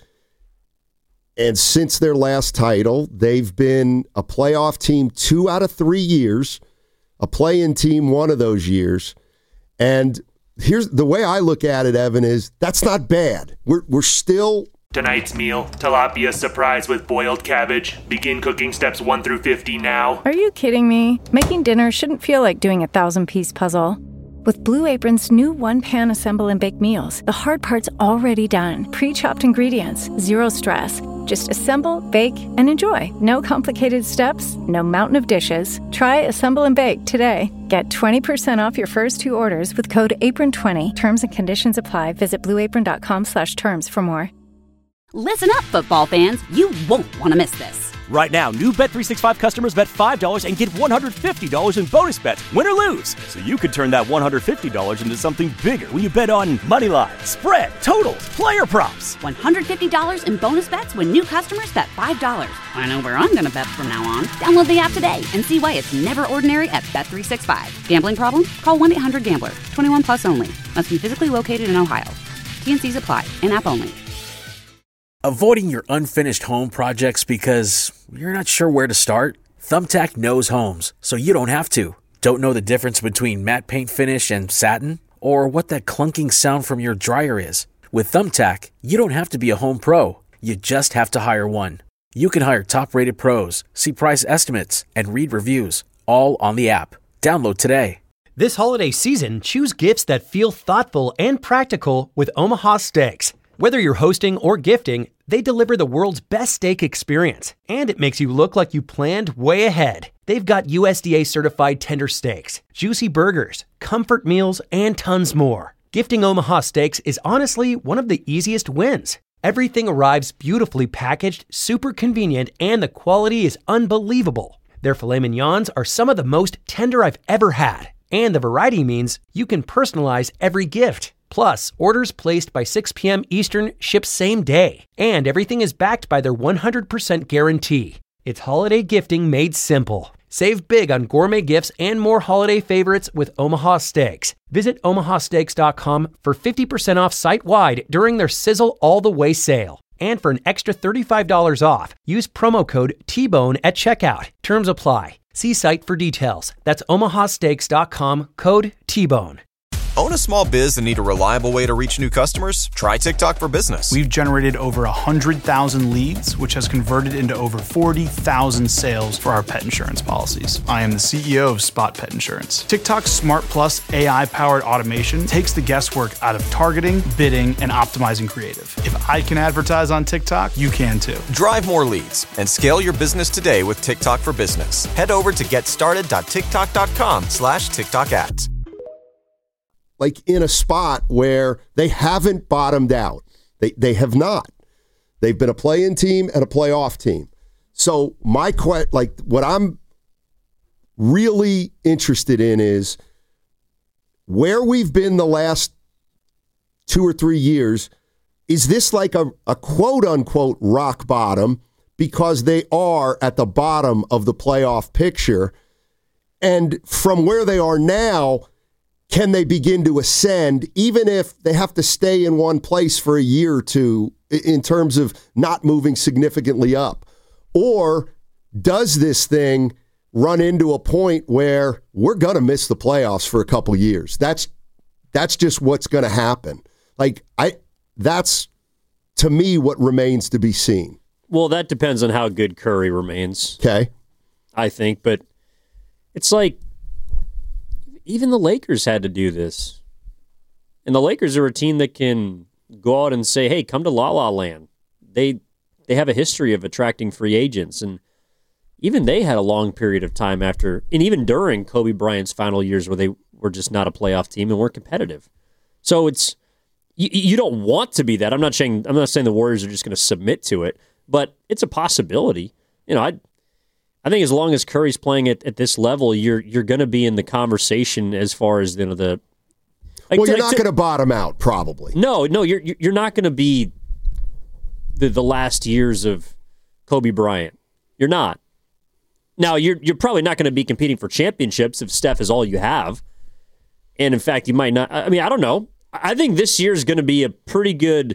And since their last title, they've been a playoff team two out of three years, a play-in team one of those years. And here's the way I look at it, Evan, is that's not bad. We're we're still... Tonight's meal, tilapia surprise with boiled cabbage. Begin cooking steps one through fifty now. Are you kidding me? Making dinner shouldn't feel like doing a thousand-piece puzzle. With Blue Apron's new one-pan assemble and bake meals, the hard part's already done. Pre-chopped ingredients, zero stress. Just assemble, bake, and enjoy. No complicated steps, no mountain of dishes. Try Assemble and Bake today. Get twenty percent off your first two orders with code apron twenty. Terms and conditions apply. Visit blueapron.com slash terms for more. Listen up, football fans. You won't want to miss this. Right now, new Bet three sixty-five customers bet five dollars and get one hundred fifty dollars in bonus bets, win or lose. So you could turn that one hundred fifty dollars into something bigger when you bet on money line, spread, totals, player props. one hundred fifty dollars in bonus bets when new customers bet five dollars. I know where I'm going to bet from now on. Download the app today and see why it's never ordinary at Bet three sixty-five. Gambling problem? Call one eight hundred gambler. twenty-one plus only. Must be physically located in Ohio. T and C's apply. In-app only. Avoiding your unfinished home projects because you're not sure where to start? Thumbtack knows homes, so you don't have to. Don't know the difference between matte paint finish and satin? Or what that clunking sound from your dryer is? With Thumbtack, you don't have to be a home pro. You just have to hire one. You can hire top-rated pros, see price estimates, and read reviews, all on the app. Download today. This holiday season, choose gifts that feel thoughtful and practical with Omaha Steaks. Whether you're hosting or gifting, they deliver the world's best steak experience, and it makes you look like you planned way ahead. They've got U S D A-certified tender steaks, juicy burgers, comfort meals, and tons more. Gifting Omaha Steaks is honestly one of the easiest wins. Everything arrives beautifully packaged, super convenient, and the quality is unbelievable. Their filet mignons are some of the most tender I've ever had, and the variety means you can personalize every gift. Plus, orders placed by six p.m. Eastern ship same day, and everything is backed by their one hundred percent guarantee. It's holiday gifting made simple. Save big on gourmet gifts and more holiday favorites with Omaha Steaks. Visit omaha steaks dot com for fifty percent off site-wide during their Sizzle All the Way sale. And for an extra thirty-five dollars off, use promo code T bone at checkout. Terms apply. See site for details. That's omaha steaks dot com, code T bone. Own a small biz and need a reliable way to reach new customers? Try TikTok for Business. We've generated over one hundred thousand leads, which has converted into over forty thousand sales for our pet insurance policies. I am the C E O of Spot Pet Insurance. TikTok's Smart Plus A I-powered automation takes the guesswork out of targeting, bidding, and optimizing creative. If I can advertise on TikTok, you can too. Drive more leads and scale your business today with TikTok for Business. Head over to getstarted.tiktok.com slash TikTok ads. Like in a spot where they haven't bottomed out. They they have not. They've been a play-in team and a playoff team. So my que- like what I'm really interested in is where we've been the last two or three years. Is this like a, a quote-unquote rock bottom because they are at the bottom of the playoff picture? And from where they are now, can they begin to ascend, even if they have to stay in one place for a year or two in terms of not moving significantly up? Or does this thing run into a point where we're going to miss the playoffs for a couple years? That's that's just what's going to happen. Like I, that's to me what remains to be seen. Well, that depends on how good Curry remains. Okay, I think, but it's like, even the Lakers had to do this. And the Lakers are a team that can go out and say, hey, come to La La Land. They they have a history of attracting free agents. And even they had a long period of time after, and even during Kobe Bryant's final years where they were just not a playoff team and weren't competitive. So it's, you, you don't want to be that. I'm not saying I'm not saying the Warriors are just going to submit to it, but it's a possibility. You know, I I think as long as Curry's playing at, at this level, you're you're going to be in the conversation as far as you know, the. Like, well, you're like, not going to bottom out, probably. No, no, you're you're not going to be the the last years of Kobe Bryant. You're not. Now you're you're probably not going to be competing for championships if Steph is all you have, and in fact, you might not. I mean, I don't know. I think this year is going to be a pretty good.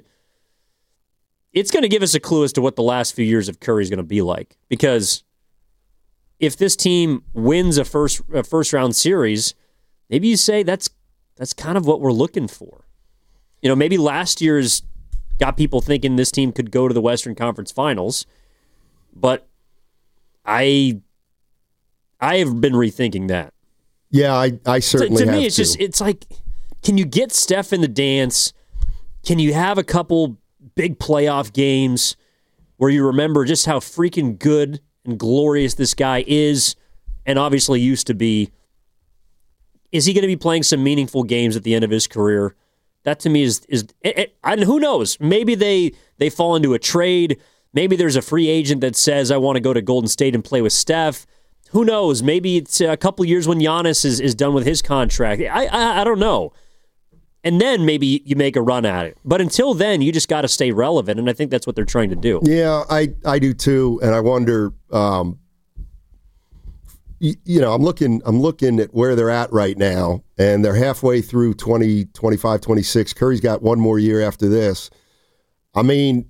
It's going to give us a clue as to what the last few years of Curry is going to be like, because if this team wins a first a first round series, maybe you say that's that's kind of what we're looking for. You know, maybe last year's got people thinking this team could go to the Western Conference Finals, but I I have been rethinking that. Yeah, I, I certainly to, to have me, it's too. just it's like, can you get Steph in the dance? Can you have a couple big playoff games where you remember just how freaking good and glorious this guy is, and obviously used to be? Is he going to be playing some meaningful games at the end of his career? That to me is is it, it, and who knows? Maybe they they fall into a trade. Maybe there's a free agent that says, I want to go to Golden State and play with Steph. Who knows? Maybe it's a couple years when Giannis is, is done with his contract. I, I I don't know. And then maybe you make a run at it. But until then, you just got to stay relevant, and I think that's what they're trying to do. Yeah, I, I do too, and I wonder. Um, you, you know, I'm looking I'm looking at where they're at right now, and they're halfway through twenty, twenty-five, twenty-six. Curry's got one more year after this. I mean,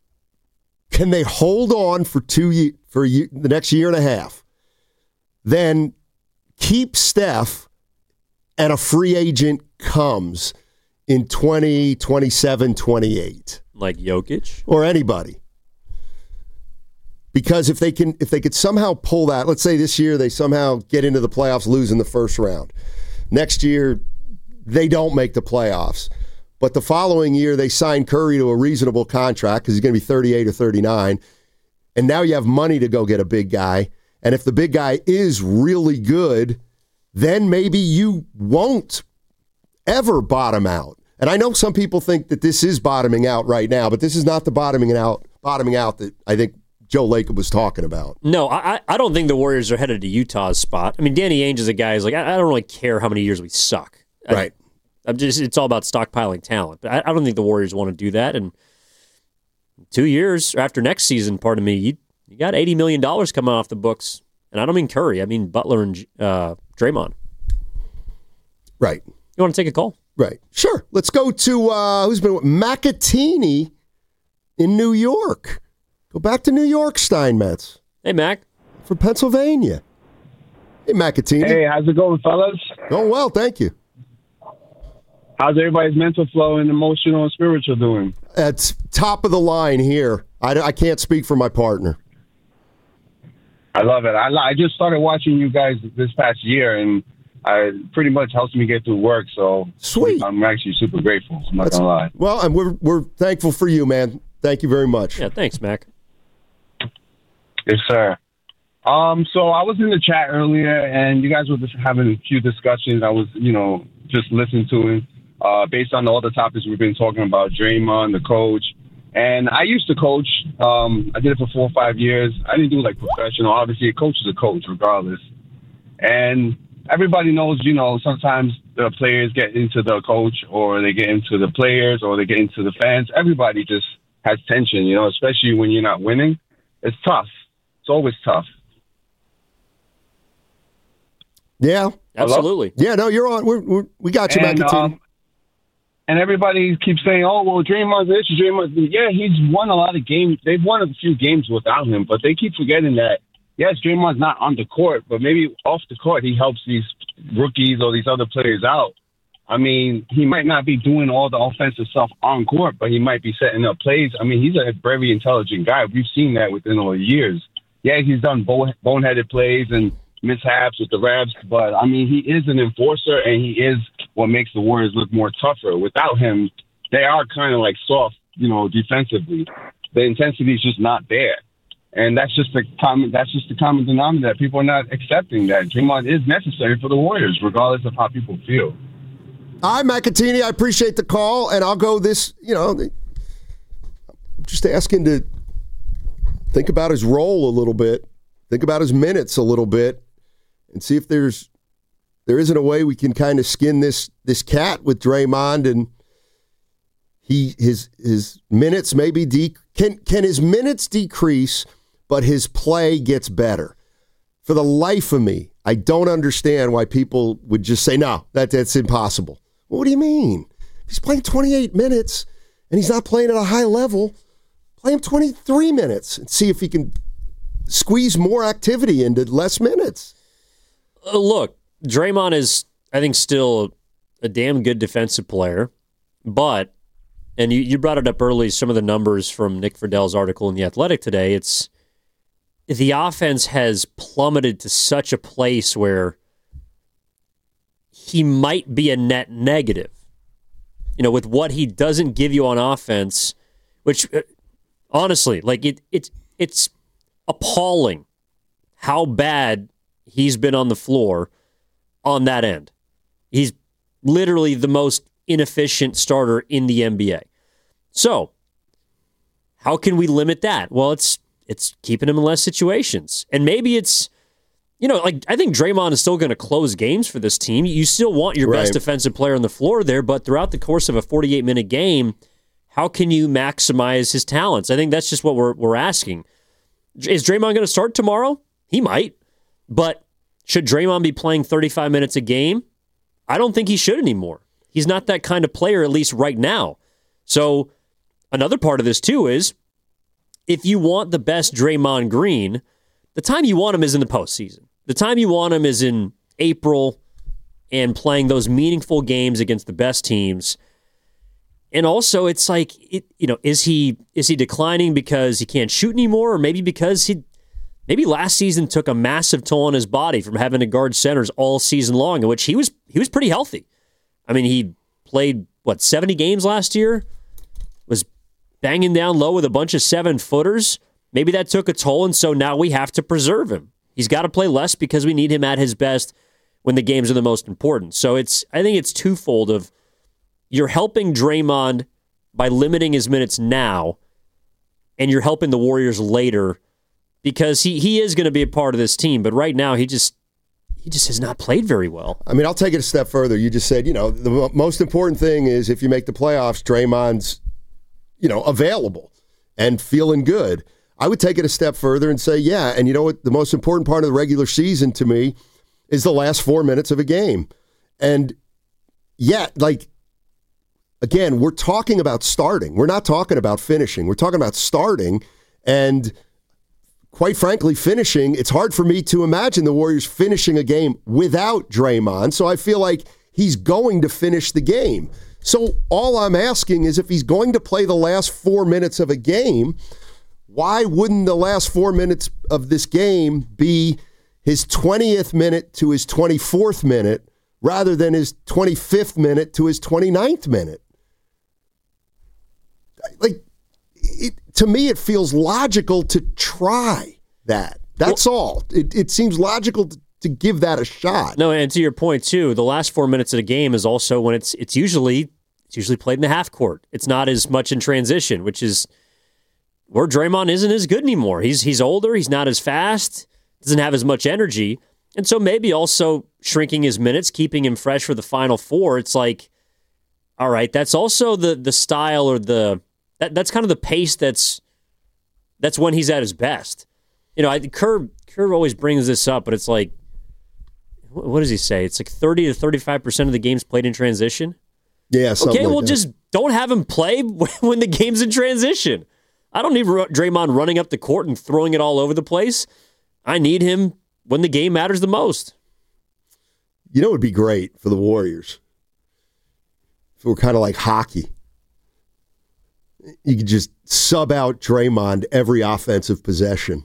can they hold on for two ye- for year, the next year and a half? Then keep Steph, and a free agent comes in twenty twenty-seven, twenty-eight. Like Jokic? Or anybody. Because if they can if they could somehow pull that, let's say this year they somehow get into the playoffs, lose in the first round. Next year, they don't make the playoffs. But the following year, they sign Curry to a reasonable contract because he's going to be thirty-eight or thirty-nine. And now you have money to go get a big guy. And if the big guy is really good, then maybe you won't ever bottom out. And I know some people think that this is bottoming out right now, but this is not the bottoming out bottoming out that I think Joe Lacob was talking about. No, I I don't think the Warriors are headed to Utah's spot. I mean, Danny Ainge is a guy who's like, I, I don't really care how many years we suck. Right. I, I'm just it's all about stockpiling talent. But I, I don't think the Warriors want to do that. And two years after next season, pardon me, you you got eighty million dollars coming off the books. And I don't mean Curry. I mean Butler and uh, Draymond. Right. You want to take a call? Right. Sure. Let's go to, uh, who's been, McAtini in New York. Go back to New York, Steinmetz. Hey, Mac. From Pennsylvania. Hey, McAtini. Hey, how's it going, fellas? Going well, thank you. how's everybody's mental flow and emotional and spiritual doing? It's top of the line here. I, I can't speak for my partner. I love it. I, I just started watching you guys this past year, and I pretty much helps me get through work. So sweet. I'm actually super grateful. I'm not That's, gonna lie. Well, and we're we're thankful for you, man. Thank you very much. Yeah, thanks, Mac. Yes, sir. Um, so I was in the chat earlier, and you guys were just having a few discussions. I was, you know, just listening to it uh, based on all the topics we've been talking about, Draymond, the coach. And I used to coach. Um, I did it for four or five years. I didn't do like professional. Obviously, a coach is a coach regardless. And everybody knows, you know, sometimes the players get into the coach, or they get into the players, or they get into the fans. Everybody just has tension, you know, especially when you're not winning. It's tough. It's always tough. Yeah, absolutely. Yeah, no, you're on. We're, we're, we got you, and, Mac. um, and everybody keeps saying, "Oh, well, Draymond's this, Draymond's this." Yeah, he's won a lot of games. They've won a few games without him, but they keep forgetting that. Yes, Draymond's not on the court, but maybe off the court he helps these rookies or these other players out. I mean, he might not be doing all the offensive stuff on court, but he might be setting up plays. I mean, he's a very intelligent guy. We've seen that within all the years. Yeah, he's done bone- boneheaded plays and mishaps with the refs, but I mean, he is an enforcer, and he is what makes the Warriors look more tougher. Without him, they are kind of like soft, you know, defensively. The intensity is just not there, and that's just the common. That's just the common denominator that people are not accepting. That Draymond is necessary for the Warriors, regardless of how people feel. All right, Macatini, I appreciate the call, and I'll go this. You know, just asking to think about his role a little bit, think about his minutes a little bit, and see if there's there isn't a way we can kind of skin this this cat with Draymond, and he his his minutes maybe de- can can his minutes decrease, but his play gets better. For the life of me, I don't understand why people would just say no, that that's impossible. Well, what do you mean? He's playing twenty-eight minutes and he's not playing at a high level. Play him twenty-three minutes and see if he can squeeze more activity into less minutes. Uh, look, Draymond is, I think, still a damn good defensive player, but, and you, you brought it up early, some of the numbers from Nick Friedell's article in The Athletic today, it's the offense has plummeted to such a place where he might be a net negative. You know, with what he doesn't give you on offense, which, uh, honestly, like it, it, it's appalling how bad he's been on the floor on that end. He's literally the most inefficient starter in the N B A. So, how can we limit that? Well, it's it's keeping him in less situations. And maybe it's, you know, like I think Draymond is still going to close games for this team. You still want your Right. best defensive player on the floor there, but throughout the course of a forty-eight minute game, how can you maximize his talents? I think that's just what we're we're asking. Is Draymond going to start tomorrow? He might. But should Draymond be playing thirty-five minutes a game? I don't think he should anymore. He's not that kind of player, at least right now. So another part of this, too, is if you want the best Draymond Green, the time you want him is in the postseason. The time you want him is in April and playing those meaningful games against the best teams. And also, it's like, it, you know, is he is he declining because he can't shoot anymore, or maybe because he maybe last season took a massive toll on his body from having to guard centers all season long, in which he was he was pretty healthy. I mean, he played what seventy games last year, was banging down low with a bunch of seven footers. Maybe that took a toll, and so now we have to preserve him. He's got to play less because we need him at his best when the games are the most important. So it's I think it's twofold of. You're helping Draymond by limiting his minutes now, and you're helping the Warriors later because he, he is going to be a part of this team. But right now, he just he just has not played very well. I mean, I'll take it a step further. You just said, you know, the mo- most important thing is if you make the playoffs, Draymond's, you know, available and feeling good. I would take it a step further and say, yeah, and you know what? The most important part of the regular season to me is the last four minutes of a game. And yet, like, again, we're talking about starting. We're not talking about finishing. We're talking about starting. And quite frankly, finishing, it's hard for me to imagine the Warriors finishing a game without Draymond. So I feel like he's going to finish the game. So all I'm asking is if he's going to play the last four minutes of a game, why wouldn't the last four minutes of this game be his twentieth minute to his twenty-fourth minute rather than his twenty-fifth minute to his twenty-ninth minute? Like, it, to me, it feels logical to try that. That's well, all. It, it seems logical to, to give that a shot. No, and to your point too, the last four minutes of the game is also when it's it's usually it's usually played in the half court. It's not as much in transition, which is where Draymond isn't as good anymore. He's he's older. He's not as fast. Doesn't have as much energy, and so maybe also shrinking his minutes, keeping him fresh for the Final Four. It's like, all right, that's also the the style or the that that's kind of the pace that's that's when he's at his best. You know, I, Kerr Kerr always brings this up, but it's like, what does he say? It's like thirty to thirty-five percent of the games played in transition. Yeah. Okay, well, like just don't have him play when the game's in transition. I don't need Draymond running up the court and throwing it all over the place. I need him when the game matters the most. You know, it would be great for the Warriors if it were kind of like hockey. You could just sub out Draymond every offensive possession.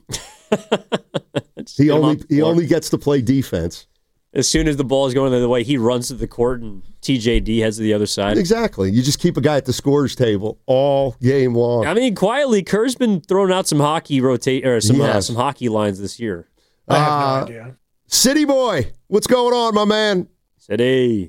he only he only gets to play defense. As soon as the ball is going the other way, he runs to the court and T J D heads to the other side. Exactly. You just keep a guy at the scorer's table all game long. I mean, quietly, Kerr's been throwing out some hockey rotate or some Yes. uh, some hockey lines this year. I have Uh, no idea. City boy, what's going on, my man? City.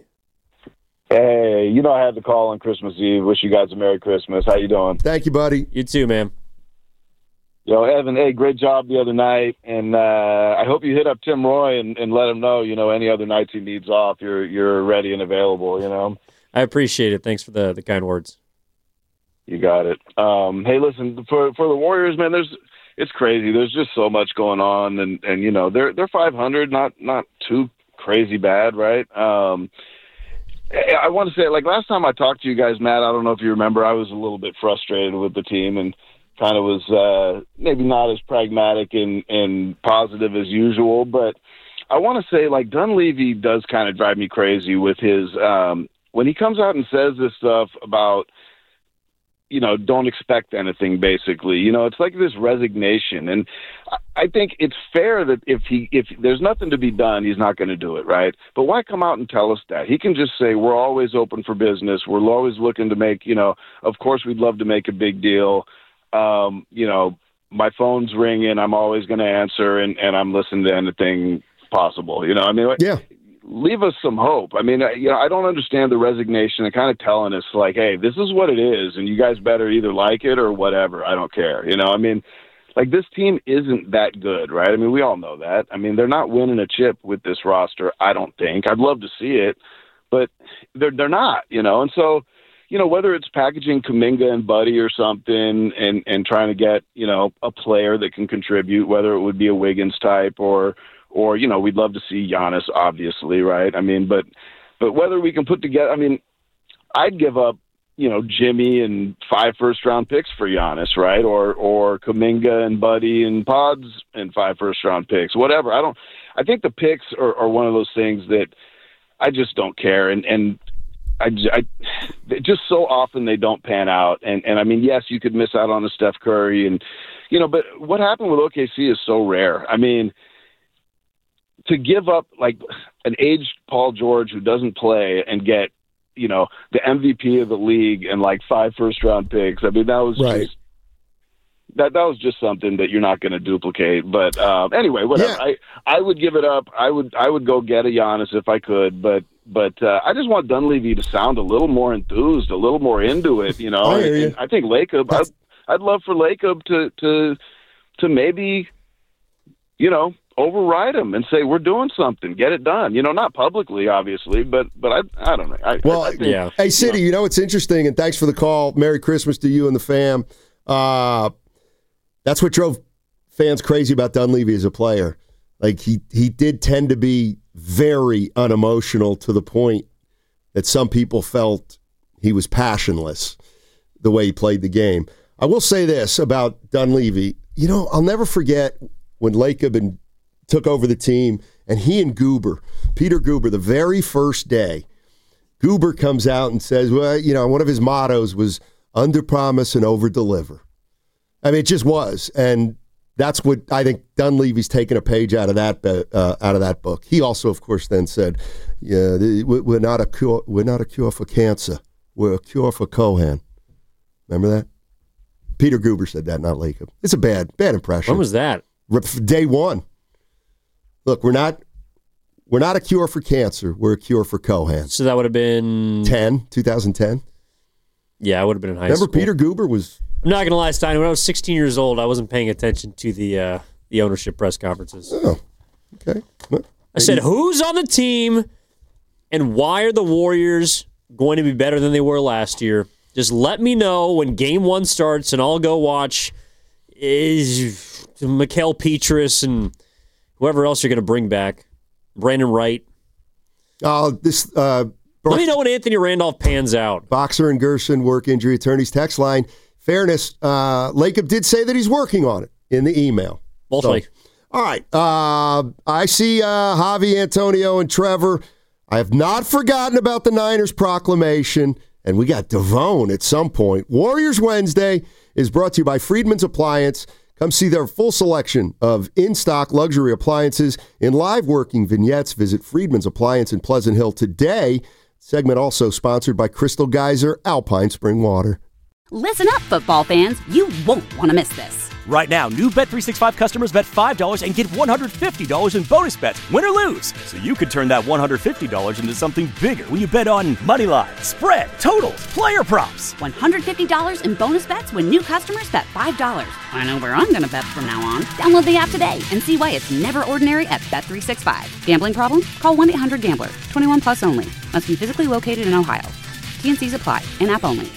Hey, you know I had to call on Christmas Eve. Wish you guys a Merry Christmas. How you doing? Thank you, buddy. You too, man. Yo, Evan, hey, great job the other night, and uh, I hope you hit up Tim Roy and, and let him know, you know, any other nights he needs off, you're you're ready and available, you know. I appreciate it. Thanks for the, the kind words. You got it. Um, hey, listen, for for the Warriors, man, there's it's crazy. There's just so much going on, and, and you know, they're they're five hundred, not not too crazy bad, right? Um, I want to say, like, last time I talked to you guys, Matt, I don't know if you remember, I was a little bit frustrated with the team and kind of was uh, maybe not as pragmatic and, and positive as usual. But I want to say, like, Dunleavy does kind of drive me crazy with his um, – when he comes out and says this stuff about, you know, don't expect anything, basically. You know, it's like this resignation. And I think it's fair that if he if there's nothing to be done, he's not going to do it, right? But why come out and tell us that? He can just say, we're always open for business. We're always looking to make, you know, of course we'd love to make a big deal. Um, you know, my phone's ringing. I'm always going to answer, and, and I'm listening to anything possible. You know, I mean, yeah. Leave us some hope. I mean, you know, I don't understand the resignation and kind of telling us like, hey, this is what it is, and you guys better either like it or whatever. I don't care. You know, I mean, like, this team isn't that good, right? I mean, we all know that. I mean, they're not winning a chip with this roster, I don't think. I'd love to see it, but they're they're not, you know. And so, you know, whether it's packaging Kuminga and Buddy or something and, and trying to get, you know, a player that can contribute, whether it would be a Wiggins type or – Or, you know, we'd love to see Giannis, obviously, right? I mean, but but whether we can put together, I mean, I'd give up, you know, Jimmy and five first-round picks for Giannis, right? Or or Kuminga and Buddy and Pods and five first-round picks, whatever. I don't. I think the picks are, are one of those things that I just don't care, and and I, I just so often they don't pan out. And and I mean, yes, you could miss out on a Steph Curry, and you know, but what happened with O K C is so rare. I mean, to give up like an aged Paul George who doesn't play and get, you know, the M V P of the league and like five first round picks. I mean, that was right. just, that, that was just something that you're not going to duplicate. But um, anyway, whatever. Yeah. I, I would give it up. I would, I would go get a Giannis if I could, but, but uh, I just want Dunleavy to sound a little more enthused, a little more into it, you know. I hear you. And I think Lacob, I'd, I'd love for Lacob to, to, to maybe, you know, override him and say we're doing something, get it done. You know, not publicly, obviously, but but I I don't know. I, Well, I think, yeah. Hey, City, you know what's interesting, and thanks for the call. Merry Christmas to you and the fam. Uh, that's what drove fans crazy about Dunleavy as a player. Like, he, he did tend to be very unemotional to the point that some people felt he was passionless the way he played the game. I will say this about Dunleavy. You know, I'll never forget when Lacob and took over the team, and he and Goober, Peter Goober, the very first day, Goober comes out and says, well, you know, one of his mottos was under promise and over deliver. I mean, it just was. And that's what I think Dunleavy's taken a page out of that uh, out of that book. He also, of course, then said, yeah, we're not a cure, we're not a cure for cancer. We're a cure for Cohan. Remember that? Peter Goober said that, not Lacob. It's a bad, bad impression. When was that? Day one. Look, we're not we're not a cure for cancer. We're a cure for Cohan. So that would have been ten, twenty ten. Yeah, I would have been in high Remember school. Remember Peter Goober was. I'm not gonna lie, Stein. When I was sixteen years old, I wasn't paying attention to the uh, the ownership press conferences. Oh, okay. Well, I said, who's on the team, and why are the Warriors going to be better than they were last year? Just let me know when game one starts, and I'll go watch is Mikael Petrus and whoever else you're going to bring back. Brandon Wright. Oh, this. Uh, let me know when Anthony Randolph pans out. Boxer and Gerson, work injury attorneys text line. Fairness, uh, Lacob did say that he's working on it in the email. Mostly. So, all right. Uh, I see uh, Javi, Antonio, and Trevor. I have not forgotten about the Niners proclamation. And we got Devone at some point. Warriors Wednesday is brought to you by Friedman's Appliance. Come see their full selection of in-stock luxury appliances in live working vignettes. Visit Friedman's Appliance in Pleasant Hill today. Segment also sponsored by Crystal Geyser Alpine Spring Water. Listen up, football fans. You won't want to miss this. Right now, new Bet three sixty-five customers bet five dollars and get one hundred fifty dollars in bonus bets, win or lose. So you could turn that one hundred fifty dollars into something bigger when you bet on money line, spread, totals, player props. one hundred fifty dollars in bonus bets when new customers bet five dollars. I know where I'm going to bet from now on. Download the app today and see why it's never ordinary at Bet three sixty-five. Gambling problem? Call one eight hundred gambler. twenty-one plus only. Must be physically located in Ohio. T N Cs apply. In-app only.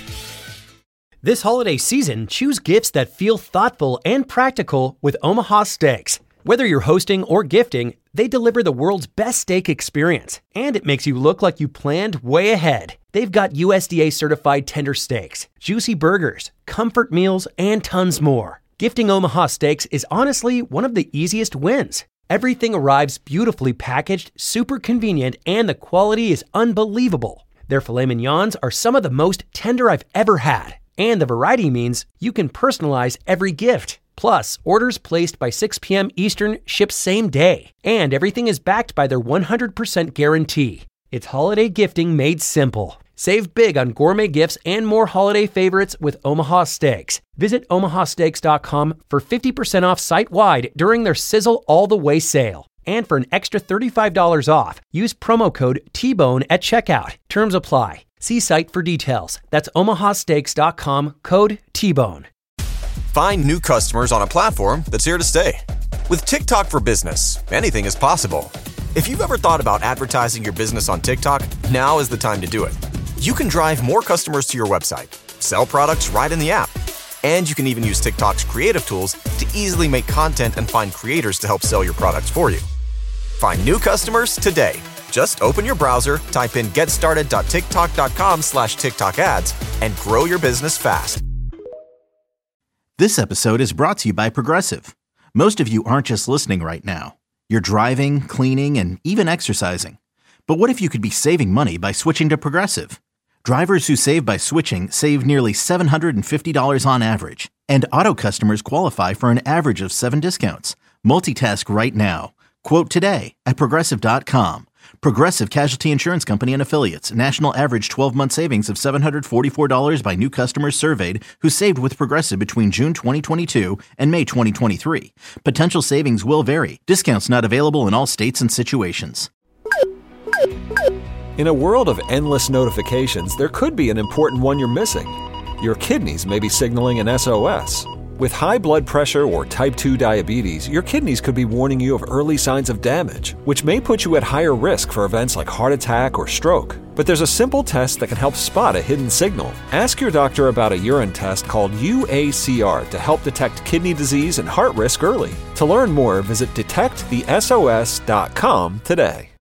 This holiday season, choose gifts that feel thoughtful and practical with Omaha Steaks. Whether you're hosting or gifting, they deliver the world's best steak experience, and it makes you look like you planned way ahead. They've got U S D A-certified tender steaks, juicy burgers, comfort meals, and tons more. Gifting Omaha Steaks is honestly one of the easiest wins. Everything arrives beautifully packaged, super convenient, and the quality is unbelievable. Their filet mignons are some of the most tender I've ever had. And the variety means you can personalize every gift. Plus, orders placed by six p.m. Eastern ship same day. And everything is backed by their one hundred percent guarantee. It's holiday gifting made simple. Save big on gourmet gifts and more holiday favorites with Omaha Steaks. Visit omaha steaks dot com for fifty percent off site-wide during their Sizzle All the Way sale. And for an extra thirty-five dollars off, use promo code T Bone at checkout. Terms apply. See site for details. That's omaha steaks dot com, code T Bone. Find new customers on a platform that's here to stay. With TikTok for Business, anything is possible. If you've ever thought about advertising your business on TikTok, now is the time to do it. You can drive more customers to your website, sell products right in the app, and you can even use TikTok's creative tools to easily make content and find creators to help sell your products for you. Find new customers today. Just open your browser, type in getstarted.tiktok.com slash TikTok ads, and grow your business fast. This episode is brought to you by Progressive. Most of you aren't just listening right now. You're driving, cleaning, and even exercising. But what if you could be saving money by switching to Progressive? Drivers who save by switching save nearly seven hundred fifty dollars on average. And auto customers qualify for an average of seven discounts. Multitask right now. Quote today at progressive dot com. Progressive Casualty Insurance Company and Affiliates. National average twelve-month savings of seven hundred forty-four dollars by new customers surveyed who saved with Progressive between June twenty twenty-two and May twenty twenty-three. Potential savings will vary. Discounts not available in all states and situations. In a world of endless notifications, there could be an important one you're missing. Your kidneys may be signaling an S O S. With high blood pressure or type two diabetes, your kidneys could be warning you of early signs of damage, which may put you at higher risk for events like heart attack or stroke. But there's a simple test that can help spot a hidden signal. Ask your doctor about a urine test called U A C R to help detect kidney disease and heart risk early. To learn more, visit detect the S O S dot com today.